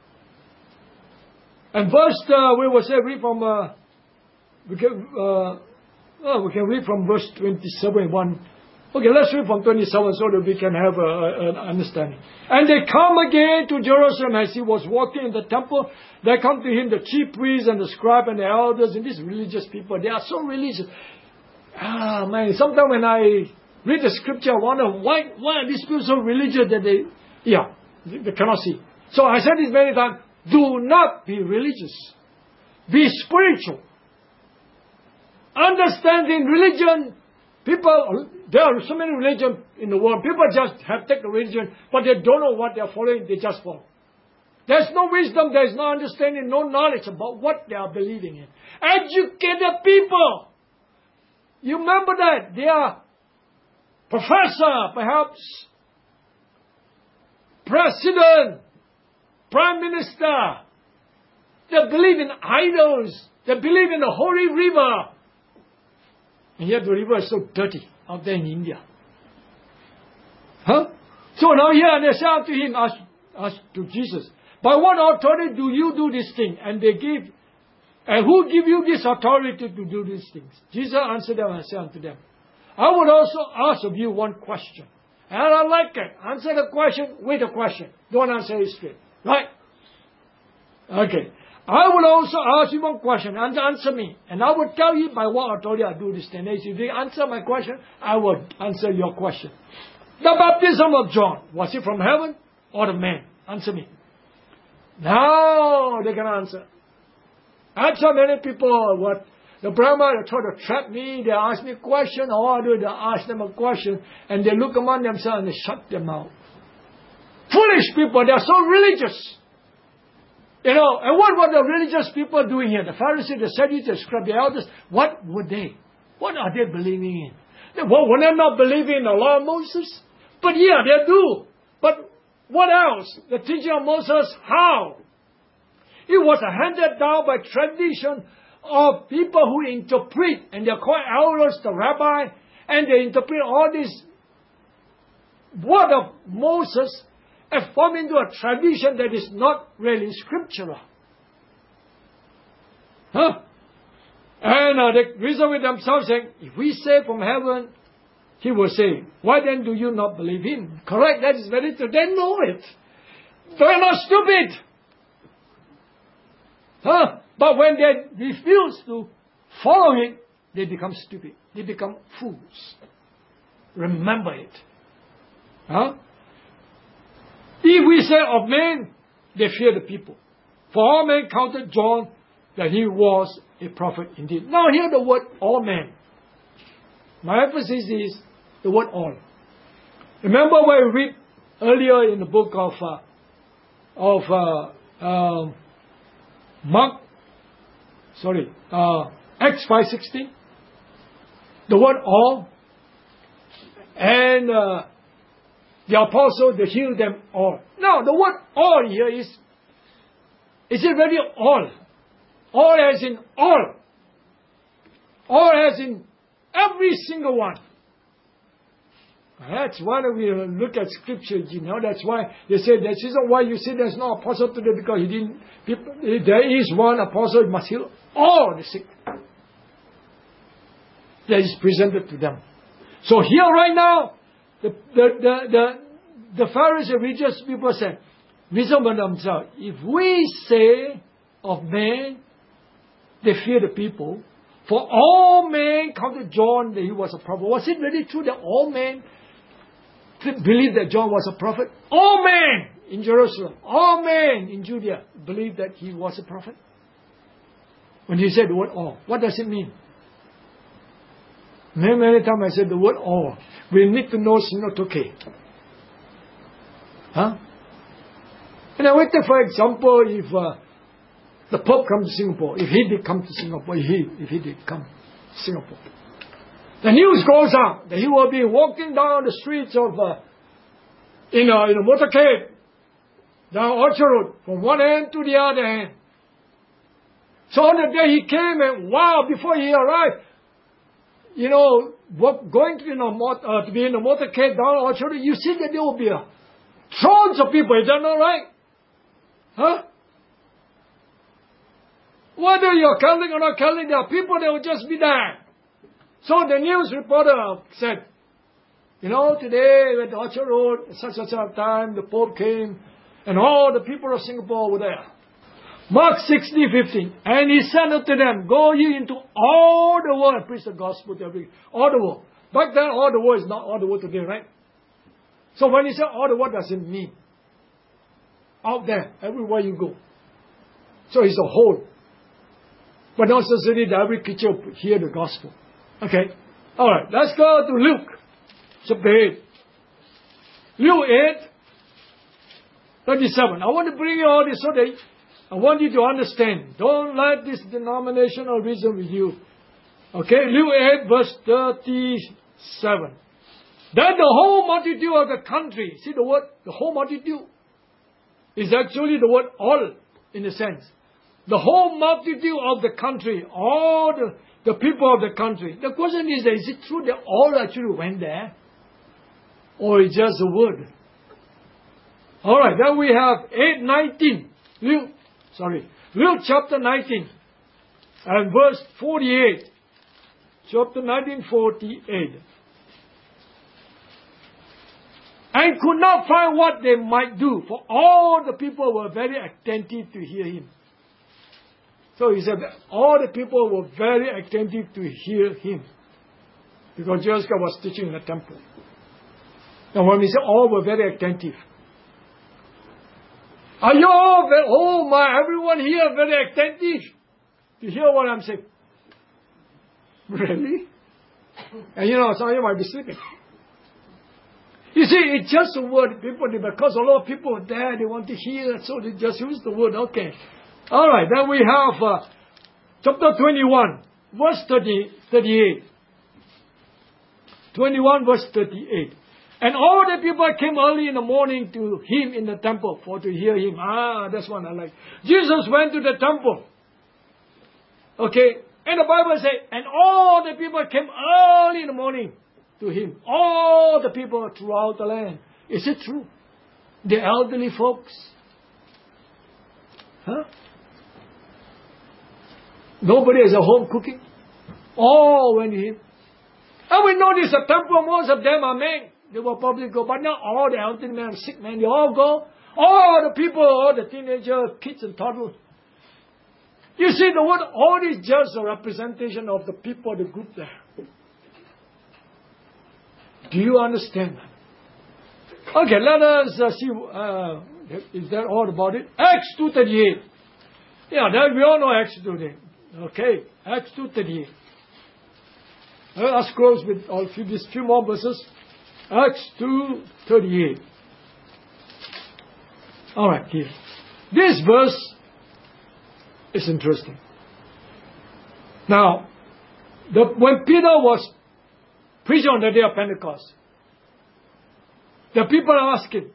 And verse, uh, we will say, read from, uh, we can, uh, oh, we can read from verse twenty-seven, one. Okay, let's read from twenty-seven so that we can have a, a, an understanding. And they come again to Jerusalem as he was walking in the temple. There come to him the chief priests and the scribes and the elders and these religious people. They are so religious. Ah, man, sometimes when I read the scripture, I wonder why, why are these people so religious that they, yeah, they, they cannot see. So I said this many times, do not be religious. Be spiritual. Understanding religion. People, there are so many religions in the world. People just have taken a religion, but they don't know what they are following. They just follow. There's no wisdom. There's no understanding, no knowledge about what they are believing in. Educated people. You remember that. They are professor, perhaps, president, prime minister. They believe in idols. They believe in the holy river. And yet the river is so dirty out there in India. Huh? So now here they say to him, ask, ask to Jesus, by what authority do you do this thing? And they give, and who give you this authority to do these things? Jesus answered them and said unto them, I would also ask of you one question. And I like it. Answer the question with a question. Don't answer it straight. Right? Okay. I will also ask you one question and answer me. And I will tell you by what authority I do this thing. If you answer my question, I will answer your question. The baptism of John, was it from heaven or the man? Answer me. No, they cannot answer. Answer many people. What the Brahma, they try to trap me. They ask me a question. All I do is I ask them a question. And they look among themselves and they shut their mouth. Foolish people, they are so religious. You know, and what were the religious people doing here? The Pharisees, the Sadducees, the scribes, the elders. What were they? What are they believing in? They, well, were they not believing in the law of Moses? But yeah, they do. But what else? The teaching of Moses, how? It was handed down by tradition of people who interpret, and they're called elders, the rabbi, and they interpret all this word of Moses and form into a tradition that is not really scriptural. Huh? And uh, they reason with themselves saying, if we say from heaven, he will say, why then do you not believe him? Correct, that is very true. They know it. They're not stupid. Huh? But when they refuse to follow it, they become stupid. They become fools. Remember it. Huh? If we say of men, they fear the people. For all men counted John that he was a prophet indeed. Now hear the word all men. My emphasis is the word all. Remember when we read earlier in the book of uh, of uh, uh, Mark, sorry, uh, Acts five sixteen. The word all, and uh, the apostle, they healed them all. Now, the word all here is, is it really all? All as in all. All as in every single one. That's why we look at scripture, you know. That's why they say, that's why you see there's no apostle today, because he didn't, people, there is one apostle who must heal all the sick. That is presented to them. So here right now, the the the the, the Pharisees, religious people say, reason with themselves, if we say of men, they fear the people, for all men counted John that he was a prophet. Was it really true that all men believed that John was a prophet? All men in Jerusalem, all men in Judea believed that he was a prophet? When he said the word all, what does it mean? Many, many times I said the word all. We need to know synoptically. Huh? And I waited, for example, if uh, the Pope comes to Singapore, if he did come to Singapore, if he, if he did come to Singapore, the news goes out that he will be walking down the streets of, uh, in, a, in a motorcade, down Orchard Road, from one end to the other end. So on the day he came, and wow, before he arrived, you know, what, going to, you know, mot- uh, to be in the motorcade down Orchard Road, you see that there will be uh, throngs of people. Is that not right? Huh? Whether you're Catholic or not Catholic, there are people that will just be there. So the news reporter said, you know, today at Orchard Road, at such and such a time, the Pope came, and all the people of Singapore were there. Mark sixteen fifteen. And he said unto them, go ye into all the world and preach the gospel to every, all the world. Back then, all the world is not all the world today, right? So when he said all the world, does it mean? Out there, everywhere you go. So it's a whole. But not necessarily that every creature will hear the gospel. Okay? Alright, let's go to Luke. Chapter eight. Luke eight, thirty-seven. I want to bring you all this so that I want you to understand. Don't let this denominational reason with you. Okay? Luke eight, verse thirty-seven. Then the whole multitude of the country, see the word, the whole multitude, is actually the word all, in a sense. The whole multitude of the country, all the, the people of the country. The question is, is it true that all actually went there? Or it's just a word? Alright, then we have eight nineteen. Luke, sorry, Luke chapter nineteen and verse forty-eight. Chapter nineteen, forty-eight. And could not find what they might do, for all the people were very attentive to hear him. So he said that all the people were very attentive to hear him. Because Jesus was teaching in the temple. And when we say all were very attentive. Are you all very, oh my, everyone here very attentive to hear what I'm saying? Really? And you know, some of you might be sleeping. You see, it's just a word, people, because a lot of people are there, they want to hear, so they just use the word, okay. Alright, then we have uh, chapter twenty-one, verse thirty, thirty-eight. twenty-one, verse thirty-eight. And all the people came early in the morning to him in the temple for to hear him. Ah, that's one I like. Jesus went to the temple. Okay, and the Bible says, and all the people came early in the morning to him. All the people throughout the land. Is it true? The elderly folks? Huh? Nobody is at home cooking. All went to him. And we notice the temple, most of them are men. They will probably go, but not all the elderly men, sick men, they all go. All the people, all the teenagers, kids and toddlers. You see, the word all is just a representation of the people, the group there. Do you understand that? Okay, let us uh, see, uh, is that all about it? Acts two thirty-eight. Yeah, that we all know Acts two thirty-eight. Okay, Acts two thirty-eight. Let us close with all few, these few more verses. Acts two thirty-eight. Alright, here. This verse is interesting. Now, the, when Peter was preaching on the day of Pentecost, the people are asking,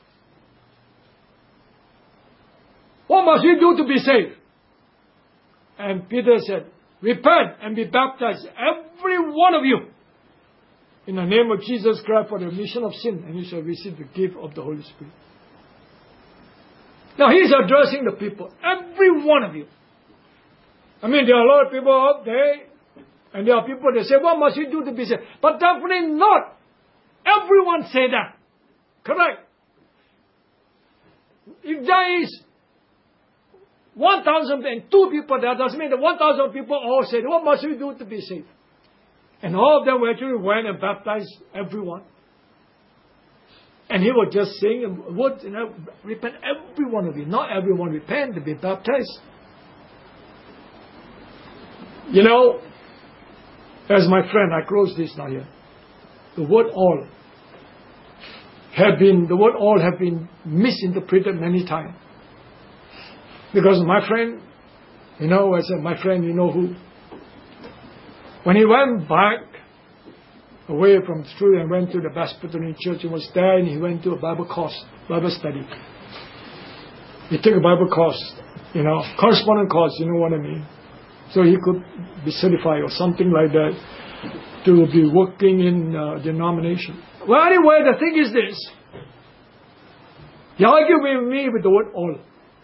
what must we do to be saved? And Peter said, repent and be baptized, every one of you, in the name of Jesus Christ for the remission of sin, and you shall receive the gift of the Holy Spirit. Now he's addressing the people, every one of you. I mean, there are a lot of people out there, and there are people that say, what must we do to be saved? But definitely not everyone say that. Correct? If there is one thousand and two people, that doesn't mean that one thousand people all said, what must we do to be saved? And all of them actually went and baptized everyone. And he was just saying, what, you know, repent every one of you. Not everyone repent to be baptized. You know, as my friend, I close this now here. The word all have been, the word all have been misinterpreted many times. Because my friend, you know, I said, my friend, you know who? When he went back away from the truth and went to the Presbyterian church, he was there and he went to a Bible course, Bible study. He took a Bible course, you know, correspondence course, you know what I mean? So he could be certified or something like that to be working in uh, denomination. Well, anyway, the thing is this. He argued with me with the word all.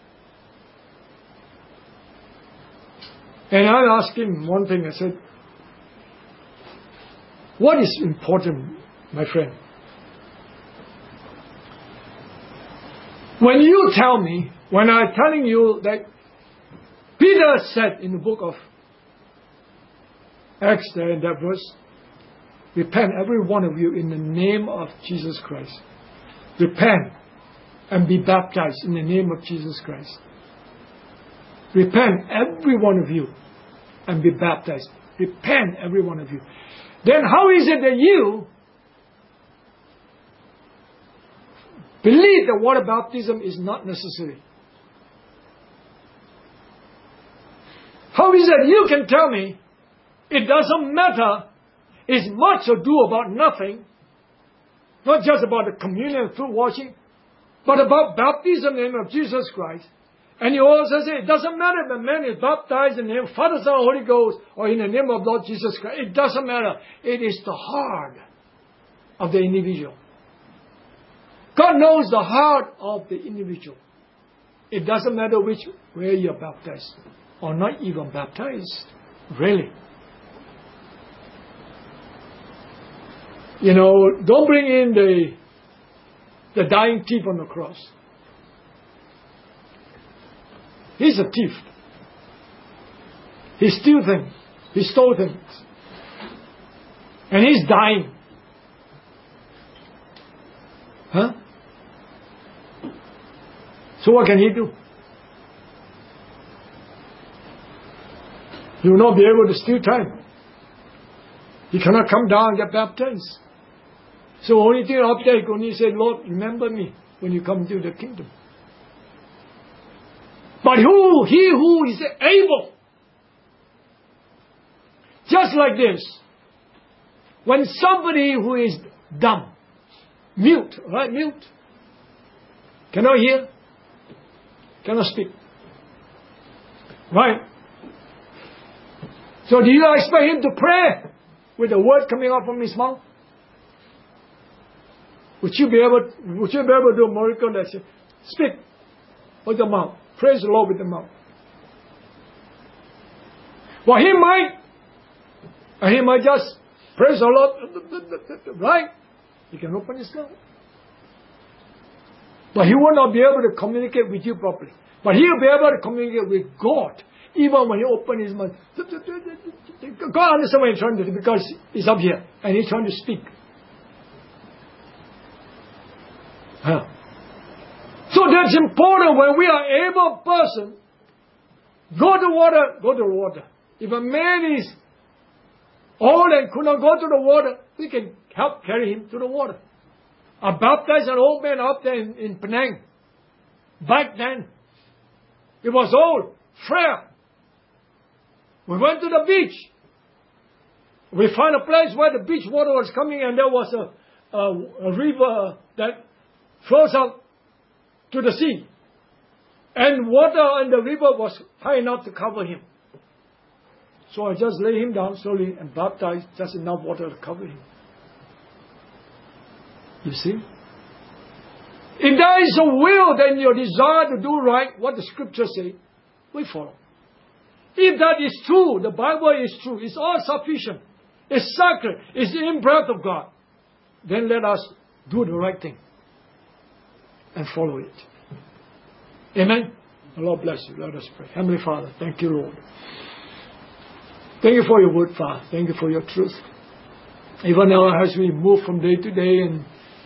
And I asked him one thing. I said, what is important, my friend? When you tell me, when I'm telling you that Peter said in the book of Acts there in that verse, repent every one of you in the name of Jesus Christ. Repent and be baptized in the name of Jesus Christ. Repent every one of you and be baptized. Repent every one of you. Then how is it that you believe that water baptism is not necessary? How is it you can tell me it doesn't matter, it's much ado about nothing, not just about the communion and foot washing, but about baptism in the name of Jesus Christ. And you also say it doesn't matter if a man is baptized in the name of Father, Son, Holy Ghost, or in the name of Lord Jesus Christ. It doesn't matter. It is the heart of the individual. God knows the heart of the individual. It doesn't matter which way you're baptized, or not even baptized. Really. You know, don't bring in the the dying thief on the cross. He's a thief. He steals things. He stole things. And he's dying. Huh? So what can he do? He will not be able to steal time. He cannot come down and get baptized. So only thing up there, he can only say, Lord, remember me when you come to the kingdom. But who, he who is able, just like this, when somebody who is dumb, mute, right, mute, cannot hear, cannot speak, right? So do you expect him to pray with the word coming out from his mouth? Would you be able, would you be able to do a miracle that says, speak with the mouth, praise the Lord with the mouth? Well, he might, and he might just praise the Lord, right? He can open his mouth. But he will not be able to communicate with you properly. But he will be able to communicate with God, even when he opens his mouth. God understands what he's trying to do because he's up here and he's trying to speak. Huh. So that's important when we are able person, go to water, go to the water. If a man is old and could not go to the water, we can help carry him to the water. I baptized an old man up there in, in Penang. Back then, it was old, frail. We went to the beach. We found a place where the beach water was coming and there was a, a, a river that flows out to the sea. And water in the river was high enough to cover him. So I just lay him down slowly and baptized just enough water to cover him. You see? If there is a will, then your desire to do right, what the scriptures say, we follow. If that is true, the Bible is true, it's all sufficient, it's sacred, it's the imprint of God, then let us do the right thing and follow it. Amen? The Lord bless you. Let us pray. Heavenly Father, thank you, Lord. Thank you for your word, Father. Thank you for your truth. Even now as we move from day to day and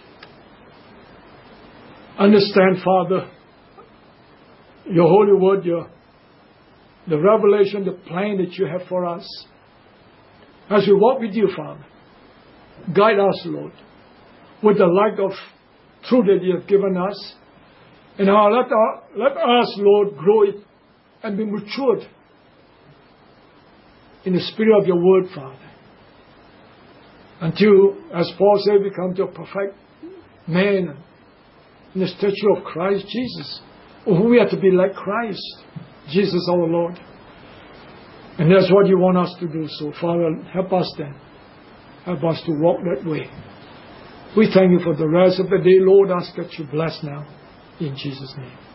understand, Father, your holy word, your the revelation, the plan that you have for us. As we walk with you, Father, guide us, Lord, with the light of truth that you have given us. And now let, our, let us, Lord, grow it and be matured in the spirit of your word, Father. Until, as Paul said, we come to a perfect man in the stature of Christ Jesus. Oh, we have to be like Christ, Jesus our Lord. And that's what you want us to do. So, Father, help us then. Help us to walk that way. We thank you for the rest of the day, Lord. Ask that you bless now. In Jesus' name.